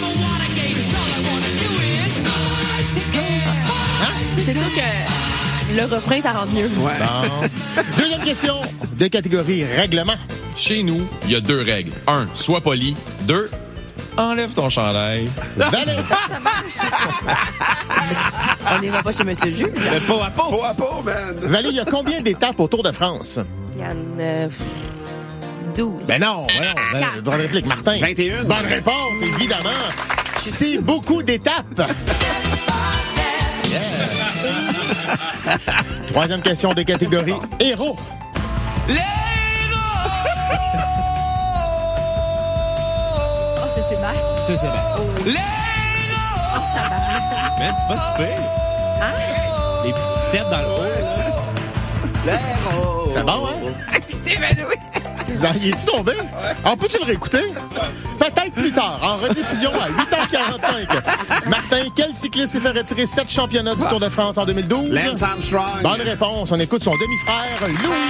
C'est sûr que le refrain, ça rentre mieux. Ouais. Bon. Deuxième question de catégorie règlement. Chez nous, il y a deux règles. Un, sois poli. Deux, enlève ton chandail. Valérie. On n'ira pas chez Monsieur Jules. Le pot à pot. Pot à pot, man. Valérie, il y a combien d'étapes au Tour de France? Il y en a douze. Ben non, voyons. Ben, droit de réplique, Martin. vingt et un. Bonne réponse, évidemment. C'est beaucoup d'étapes. Yeah. Troisième question de catégorie héros. Oh, c'est Sébastien. C'est Sébastien. Man, c'est pas super. Hein? Les petits steps dans le haut, là. L'héros. C'est bon, hein? C'est évanoui. Il est-tu tombé? On peut-tu le réécouter? Peut-être plus tard, en rediffusion à huit heures quarante-cinq. Martin, quel cycliste s'est fait retirer sept championnats du Tour de France en deux mille douze? Lance Armstrong. Bonne réponse. On écoute son demi-frère,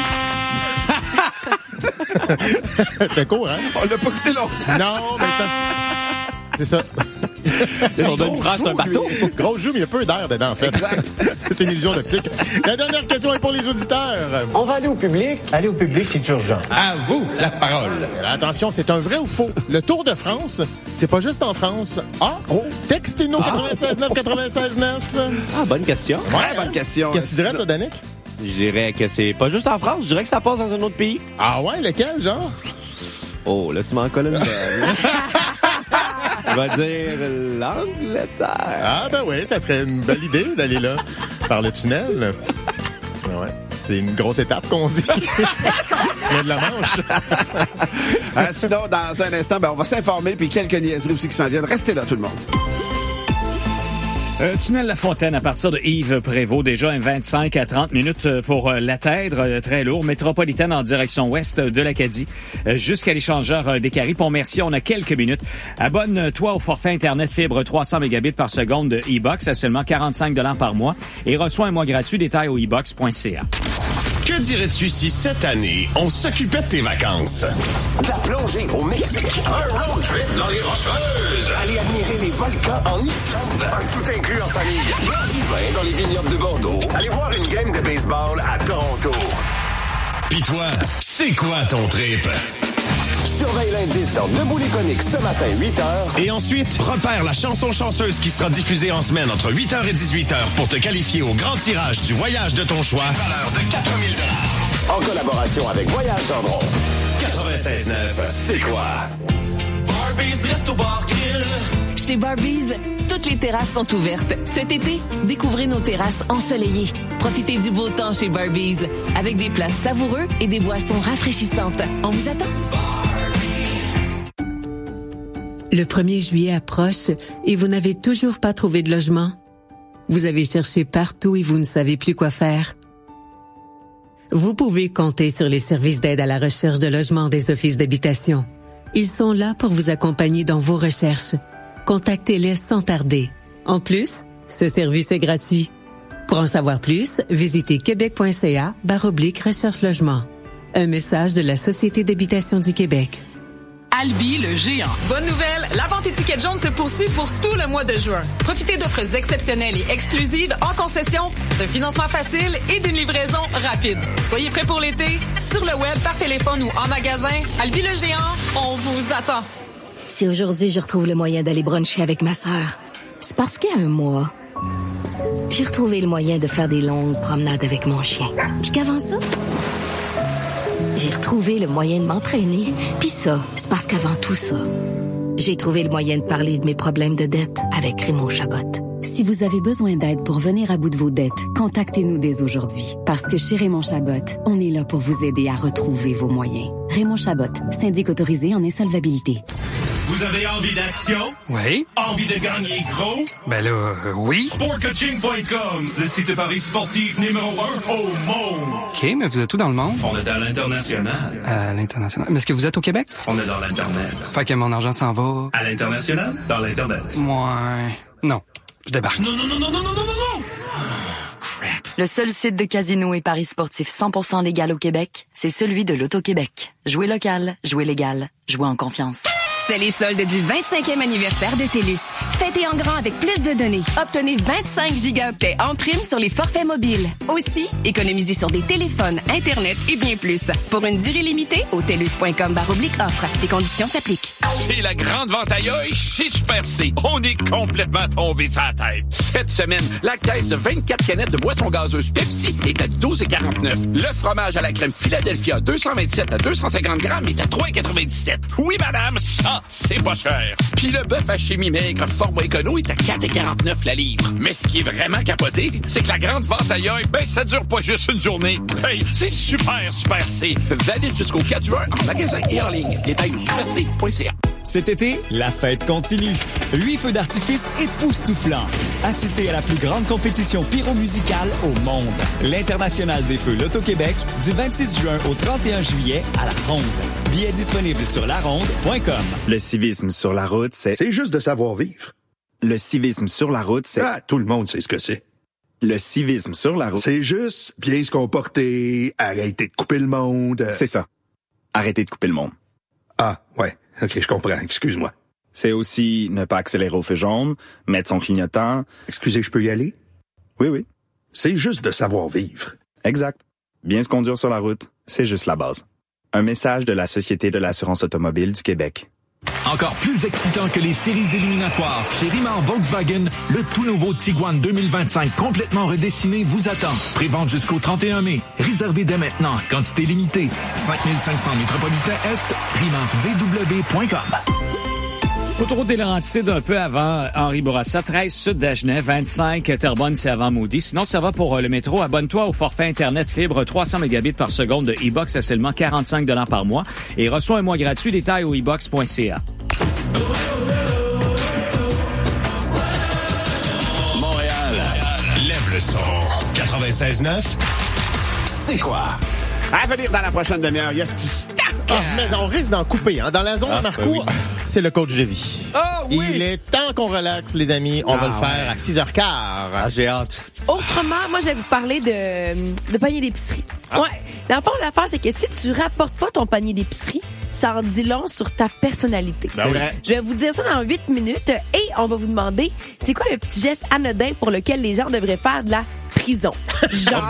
Louis. C'était court, hein? On l'a pas écouté longtemps. Non, mais c'est parce que... C'est ça. Son demi-frère, c'est un bateau. Gros jeu, mais il y a peu d'air dedans, en fait. C'est une illusion d'optique. La dernière question est pour les auditeurs. On va aller au public. Aller au public, c'est urgent. À vous, la parole. Attention, c'est un vrai ou faux? Le Tour de France, c'est pas juste en France. Ah, oh, textez-nous quatre-vingt-seize neuf quatre-vingt-seize neuf. Ah, bonne question. Ouais, bonne question. Qu'est-ce que tu dirais, toi, Danick? Je dirais que c'est pas juste en France. Je dirais que ça passe dans un autre pays. Ah ouais, lequel, genre? Oh, là, tu m'en colles une belle. Je vais dire l'Angleterre. Ah ben oui, ça serait une belle idée d'aller là, par le tunnel. Ouais, c'est une grosse étape qu'on dit. Tunnel de la Manche. euh, sinon, dans un instant, ben, on va s'informer, puis quelques niaiseries aussi qui s'en viennent. Restez là, tout le monde. Euh, tunnel La Fontaine à partir de Yves Prévost, déjà un vingt-cinq à trente minutes pour euh, l'atteindre, euh, très lourd. Métropolitaine en direction ouest de l'Acadie euh, jusqu'à l'échangeur euh, des Caries. Pont-Mercier, on a quelques minutes. Abonne-toi au forfait Internet fibre trois cents mégabits par seconde de e-box à seulement quarante-cinq dollars par mois et reçois un mois gratuit. Détails au e box point c a. Que dirais-tu si cette année, on s'occupait de tes vacances? De la plongée au Mexique, un road trip dans les Rocheuses, aller admirer les volcans en Islande, un tout inclus en famille, boire du vin dans les vignobles de Bordeaux, aller voir une game de baseball à Toronto. Pis toi, c'est quoi ton trip? Surveille l'indice dans Debout les comiques ce matin, huit heures. Et ensuite, repère la chanson chanceuse qui sera diffusée en semaine entre huit heures et dix-huit heures pour te qualifier au grand tirage du voyage de ton choix. Valeur de quatre mille dollars. En collaboration avec Voyage Gendron. quatre-vingt-seize neuf, c'est quoi? Barbies Resto Bar Grill. Chez Barbies, toutes les terrasses sont ouvertes. Cet été, découvrez nos terrasses ensoleillées. Profitez du beau temps chez Barbies, avec des plats savoureux et des boissons rafraîchissantes. On vous attend. Le premier juillet approche et vous n'avez toujours pas trouvé de logement. Vous avez cherché partout et vous ne savez plus quoi faire. Vous pouvez compter sur les services d'aide à la recherche de logement des offices d'habitation. Ils sont là pour vous accompagner dans vos recherches. Contactez-les sans tarder. En plus, ce service est gratuit. Pour en savoir plus, visitez québec.ca barre oblique recherche logement. Un message de la Société d'habitation du Québec. Albi le géant. Bonne nouvelle, la vente étiquette jaune se poursuit pour tout le mois de juin. Profitez d'offres exceptionnelles et exclusives en concession, d'un financement facile et d'une livraison rapide. Soyez prêts pour l'été, sur le web, par téléphone ou en magasin. Albi le géant, on vous attend. Si aujourd'hui je retrouve le moyen d'aller bruncher avec ma sœur, c'est parce qu'il y a un mois, j'ai retrouvé le moyen de faire des longues promenades avec mon chien. Puis qu'avant ça, j'ai retrouvé le moyen de m'entraîner. Puis ça, c'est parce qu'avant tout ça, j'ai trouvé le moyen de parler de mes problèmes de dette avec Raymond Chabot. Si vous avez besoin d'aide pour venir à bout de vos dettes, contactez-nous dès aujourd'hui. Parce que chez Raymond Chabot, on est là pour vous aider à retrouver vos moyens. Raymond Chabot, syndic autorisé en insolvabilité. Vous avez envie d'action? Oui. Envie de gagner gros? Ben là, euh, oui. sport coaching point com, le site de paris sportif numéro un au monde. OK, mais vous êtes où dans le monde? On est à l'international. À l'international. Mais est-ce que vous êtes au Québec? On est dans l'Internet. Fait que mon argent s'en va... À l'international? Dans l'Internet. Ouais. Non. Je débarque. Non, non, non, non, non, non, non, non, non! Il Le seul site de casino et paris sportifs cent pour cent légal au Québec, c'est celui de l'Auto-Québec. Jouez local, jouez légal, jouez en confiance. C'est les soldes du vingt-cinquième anniversaire de TELUS. Fêtez en grand avec plus de données. Obtenez vingt-cinq gigaoctets en prime sur les forfaits mobiles. Aussi, économisez sur des téléphones, Internet et bien plus. Pour une durée limitée, au telus point com barre oblique offre. Les conditions s'appliquent. C'est la grande vente ailleurs chez Super C. On est complètement tombé sur la tête. Cette semaine, la caisse de vingt-quatre canettes de boissons gazeuses Pepsi est à douze quarante-neuf. Le fromage à la crème Philadelphia deux cent vingt-sept à deux cent cinquante grammes est à trois quatre-vingt-dix-sept. Oui, madame, ça, c'est pas cher. Puis le bœuf à chimie maigre format écono est à quatre quarante-neuf la livre. Mais ce qui est vraiment capoté, c'est que la grande vente ailleurs, ben ça dure pas juste une journée. Hey, c'est super, super C. Valide jusqu'au quatre juin en magasin et en ligne. Détails au super c point c a. Cet été, la fête continue. Huit feux d'artifice époustouflants. Assistez à la plus grande compétition pyromusicale au monde. L'International des Feux L'Auto-Québec du vingt-six juin au trente et un juillet à La Ronde. Billets disponibles sur la ronde point com. Le civisme sur la route, c'est... C'est juste de savoir vivre. Le civisme sur la route, c'est... Ah, tout le monde sait ce que c'est. Le civisme sur la route... C'est juste bien se comporter, arrêter de couper le monde. C'est ça. Arrêter de couper le monde. Ah, ouais. OK, je comprends. Excuse-moi. C'est aussi ne pas accélérer au feu jaune, mettre son clignotant. Excusez, je peux y aller? Oui, oui. C'est juste de savoir vivre. Exact. Bien se conduire sur la route, c'est juste la base. Un message de la Société de l'assurance automobile du Québec. Encore plus excitant que les séries éliminatoires, chez Rimac Volkswagen, le tout nouveau Tiguan deux mille vingt-cinq complètement redessiné vous attend. Prévente jusqu'au trente et un mai. Réservez dès maintenant. Quantité limitée. cinq mille cinq cents Métropolitain Est. Rimac V W point com. Autoroute des Laurentides, un peu avant Henri Bourassa, treize sud d'Agenais, vingt-cinq Terrebonne, c'est avant Moody. Sinon, ça va pour le métro. Abonne-toi au forfait Internet fibre trois cents mégabits par seconde de e-box à seulement quarante-cinq dollars par mois et reçois un mois gratuit. Détails au e box point c a. Montréal, lève le son. quatre-vingt-seize neuf, c'est quoi? À venir dans la prochaine demi-heure, il y a Ah, mais on risque d'en couper. Hein. Dans la zone, ah, Marco, ben oui. c'est le coach de vie. Ah oui! Il est temps qu'on relaxe, les amis. On ah, va le faire ouais. à six heures quinze. Ah, j'ai hâte. Autrement, moi, je vais vous parler de, de panier d'épicerie. Ah. Ouais. Dans le fond, l'affaire, c'est que si tu rapportes pas ton panier d'épicerie, ça en dit long sur ta personnalité. Ben oui. Je vais vous dire ça dans huit minutes et on va vous demander, c'est quoi le petit geste anodin pour lequel les gens devraient faire de la prison? Genre,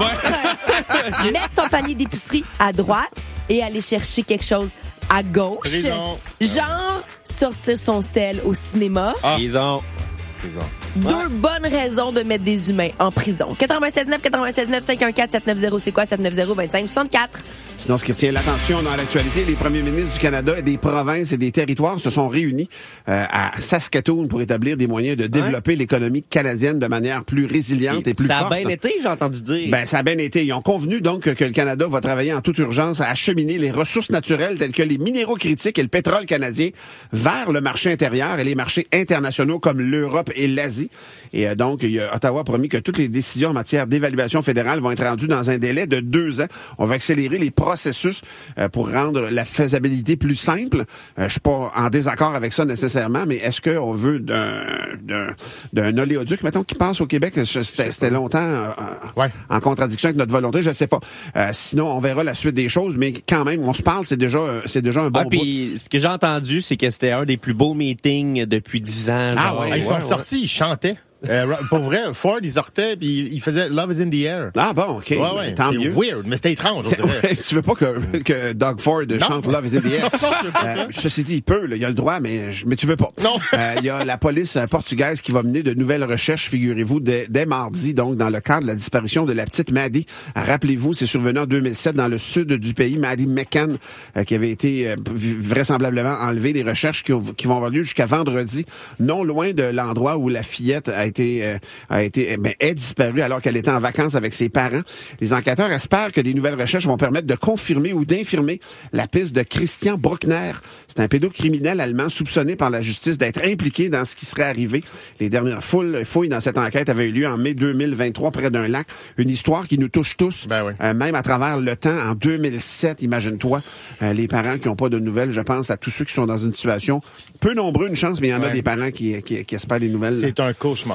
mettre ton panier d'épicerie à droite et aller chercher quelque chose à gauche. Prison. Genre, sortir son sel au cinéma. Ah. Prison. Prison. Deux Ouais. bonnes raisons de mettre des humains en prison. quatre-vingt-seize neuf, quatre-vingt-seize neuf, cinq un quatre, sept neuf zéro, c'est quoi? sept neuf zéro, vingt-cinq soixante-quatre. Sinon, ce qui retient l'attention dans l'actualité, les premiers ministres du Canada et des provinces et des territoires se sont réunis euh, à Saskatoon pour établir des moyens de développer ouais. l'économie canadienne de manière plus résiliente et, et plus ça forte. Ça a bien été, j'ai entendu dire. Ben, ça a bien été. Ils ont convenu donc que le Canada va travailler en toute urgence à acheminer les ressources naturelles telles que les minéraux critiques et le pétrole canadien vers le marché intérieur et les marchés internationaux comme l'Europe et l'Asie. Et euh, donc, il y a Ottawa a promis que toutes les décisions en matière d'évaluation fédérale vont être rendues dans un délai de deux ans. On va accélérer les processus euh, pour rendre la faisabilité plus simple. Euh, je suis pas en désaccord avec ça nécessairement, mais est-ce qu'on veut d'un, d'un, d'un oléoduc, mettons, qui passe au Québec? C'était, c'était longtemps euh, ouais. en contradiction avec notre volonté, je sais pas. Euh, sinon, on verra la suite des choses, mais quand même, on se parle, c'est déjà, c'est déjà un bon ah, puis ce que j'ai entendu, c'est que c'était un des plus beaux meetings depuis dix ans. Ah genre, ouais, ouais, ils sont ouais. sortis, ils chantaient. Euh, pour vrai, Ford, il sortait puis il faisait Love is in the air. Ah bon, OK. Ouais, ouais, tant c'est mieux. weird, mais c'était étrange, on dirait. Ouais, tu veux pas que, que Doug Ford non. chante Love is in the air? Non, je veux pas euh, ça. Ceci dit, il peut, là, il a le droit, mais, mais tu veux pas. Non. Euh, il y a la police portugaise qui va mener de nouvelles recherches, figurez-vous, dès, dès mardi, donc dans le cadre de la disparition de la petite Maddie. Rappelez-vous, c'est survenu en deux mille sept dans le sud du pays, Maddie McCann, euh, qui avait été euh, vraisemblablement enlevée. Des recherches qui, qui vont avoir lieu jusqu'à vendredi, non loin de l'endroit où la fillette a été... Euh, a été, ben, est disparue alors qu'elle était en vacances avec ses parents. Les enquêteurs espèrent que les nouvelles recherches vont permettre de confirmer ou d'infirmer la piste de Christian Bruckner. C'est un pédocriminel allemand soupçonné par la justice d'être impliqué dans ce qui serait arrivé. Les dernières fouilles, fouilles dans cette enquête avaient eu lieu en mai deux mille vingt-trois près d'un lac. Une histoire qui nous touche tous, ben oui. euh, même à travers le temps. En deux mille sept, imagine-toi, euh, les parents qui n'ont pas de nouvelles, je pense à tous ceux qui sont dans une situation peu nombreux, une chance, mais il y en ouais. a des parents qui, qui, qui espèrent des nouvelles. C'est un cauchemar.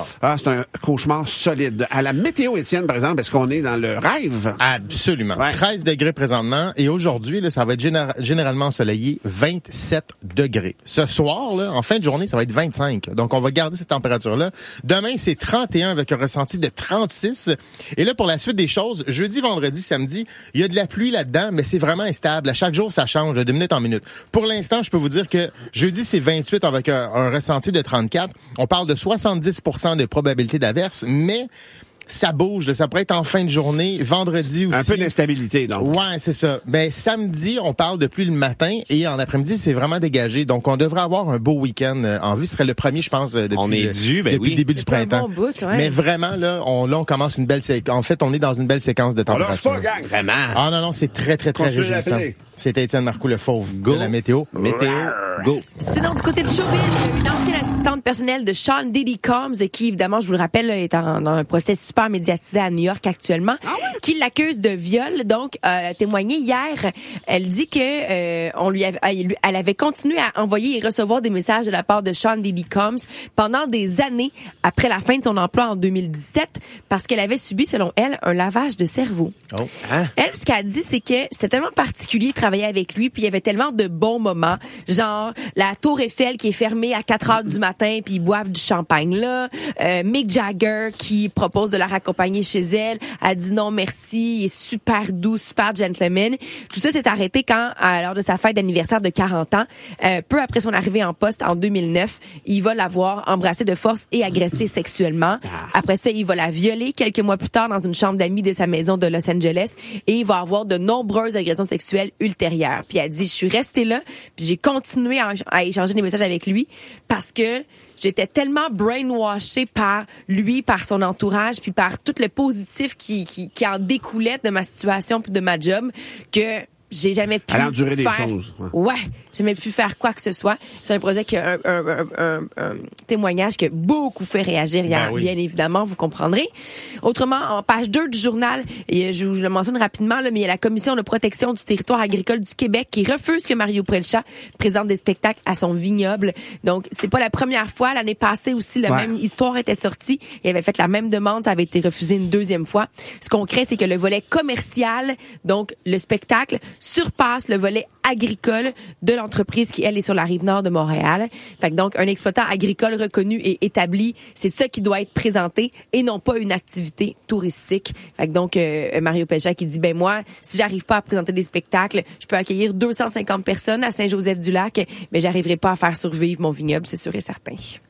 Ah, c'est un cauchemar solide. À la météo, Étienne, par exemple, est-ce qu'on est dans le rêve? Absolument. Ouais. treize degrés présentement. Et aujourd'hui, là, ça va être généra- généralement ensoleillé, vingt-sept degrés. Ce soir, là, en fin de journée, ça va être vingt-cinq. Donc, on va garder cette température-là. Demain, c'est trente et un avec un ressenti de trente-six. Et là, pour la suite des choses, jeudi, vendredi, samedi, il y a de la pluie là-dedans, mais c'est vraiment instable. À chaque jour, ça change de minute en minute. Pour l'instant, je peux vous dire que jeudi, c'est vingt-huit avec un, un ressenti de trente-quatre. On parle de soixante-dix pour cent de probabilité d'averse, mais ça bouge. Là. Ça pourrait être en fin de journée, vendredi aussi. Un peu d'instabilité, donc. Ouais, c'est ça. Ben, samedi, on parle de pluie le matin et en après-midi, c'est vraiment dégagé. Donc, on devrait avoir un beau week-end en vue. Ce serait le premier, je pense, depuis, on est dû, ben depuis oui. le début du C'est un printemps. bon bout, ouais. Mais vraiment, là, on, là, on commence une belle séquence. En fait, on est dans une belle séquence de température. Alors, c'est pas, gang. Vraiment. Ah non, non, c'est très, très, très Continuez réjouissant. d'appeler. C'était Étienne Marcoux, le fauve Go. de la météo. Météo, go. Sinon, du côté de showbiz, une ancienne assistante personnelle de Sean Diddy Combs, qui, évidemment, je vous le rappelle, là, est en, dans un procès super médiatisé à New York actuellement, ah oui? qui l'accuse de viol. Donc, euh, elle a témoigné hier. Elle dit que euh, on lui avait, elle avait continué à envoyer et recevoir des messages de la part de Sean Diddy Combs pendant des années après la fin de son emploi en deux mille dix-sept, parce qu'elle avait subi, selon elle, un lavage de cerveau. Oh. Hein? Elle, ce qu'elle dit, c'est que c'était tellement particulier de travailler avec lui, puis il y avait tellement de bons moments, genre la Tour Eiffel qui est fermée à quatre heures du matin, puis ils boivent du champagne là, euh, Mick Jagger qui propose de la raccompagner chez elle, a dit non merci, il est super doux, super gentleman. Tout ça s'est arrêté quand, à l'heure de sa fête d'anniversaire de quarante ans, euh, peu après son arrivée en poste en deux mille neuf, il va l'avoir embrassée de force et agressée sexuellement. Après ça, il va la violer quelques mois plus tard dans une chambre d'amis de sa maison de Los Angeles, et il va avoir de nombreuses agressions sexuelles ultérieures. Puis elle dit, je suis restée là, puis j'ai continué à, à échanger des messages avec lui parce que j'étais tellement brainwashée par lui, par son entourage, puis par tout le positif qui, qui, qui en découlait de ma situation puis de ma job, que j'ai jamais pu Elle a enduré des faire. choses. Ouais. Ouais, j'ai jamais pu faire quoi que ce soit. C'est un projet qui a un, un, un, un, un témoignage qui a beaucoup fait réagir hier, Ben oui. bien évidemment, vous comprendrez. Autrement, en page deux du journal, et je vous le mentionne rapidement, là, mais il y a la Commission de protection du territoire agricole du Québec qui refuse que Mario Pelchat présente des spectacles à son vignoble. Donc, c'est pas la première fois. L'année passée aussi, la Ouais. même histoire était sortie. Il avait fait la même demande, ça avait été refusé une deuxième fois. Ce qu'on craint, c'est que le volet commercial, donc le spectacle, surpasse le volet agricole de l'entreprise qui, elle, est sur la rive nord de Montréal. Fait que donc, un exploitant agricole reconnu et établi, c'est ça qui doit être présenté et non pas une activité touristique. Fait que donc, euh, Mario Pelchat qui dit, ben moi, si j'arrive pas à présenter des spectacles, je peux accueillir deux cent cinquante personnes à Saint-Joseph-du-Lac, mais j'arriverai pas à faire survivre mon vignoble, c'est sûr et certain.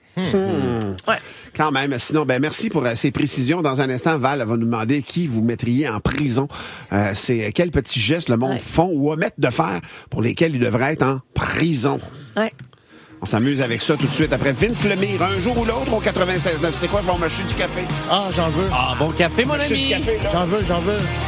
Hmm. Ouais. Quand même. Sinon, ben merci pour euh, ces précisions. Dans un instant, Val va nous demander qui vous mettriez en prison. Euh, c'est quels petits gestes le monde Ouais. font ou omettent de faire pour lesquels ils devraient être en prison. Ouais. On s'amuse avec ça tout de suite après Vince Lemire, un jour ou l'autre au quatre-vingt-seize neuf. C'est quoi? Je vais mâcher du café. Ah, j'en veux. Ah, bon café, mon Mâcher ami. du café, là. J'en veux, j'en veux.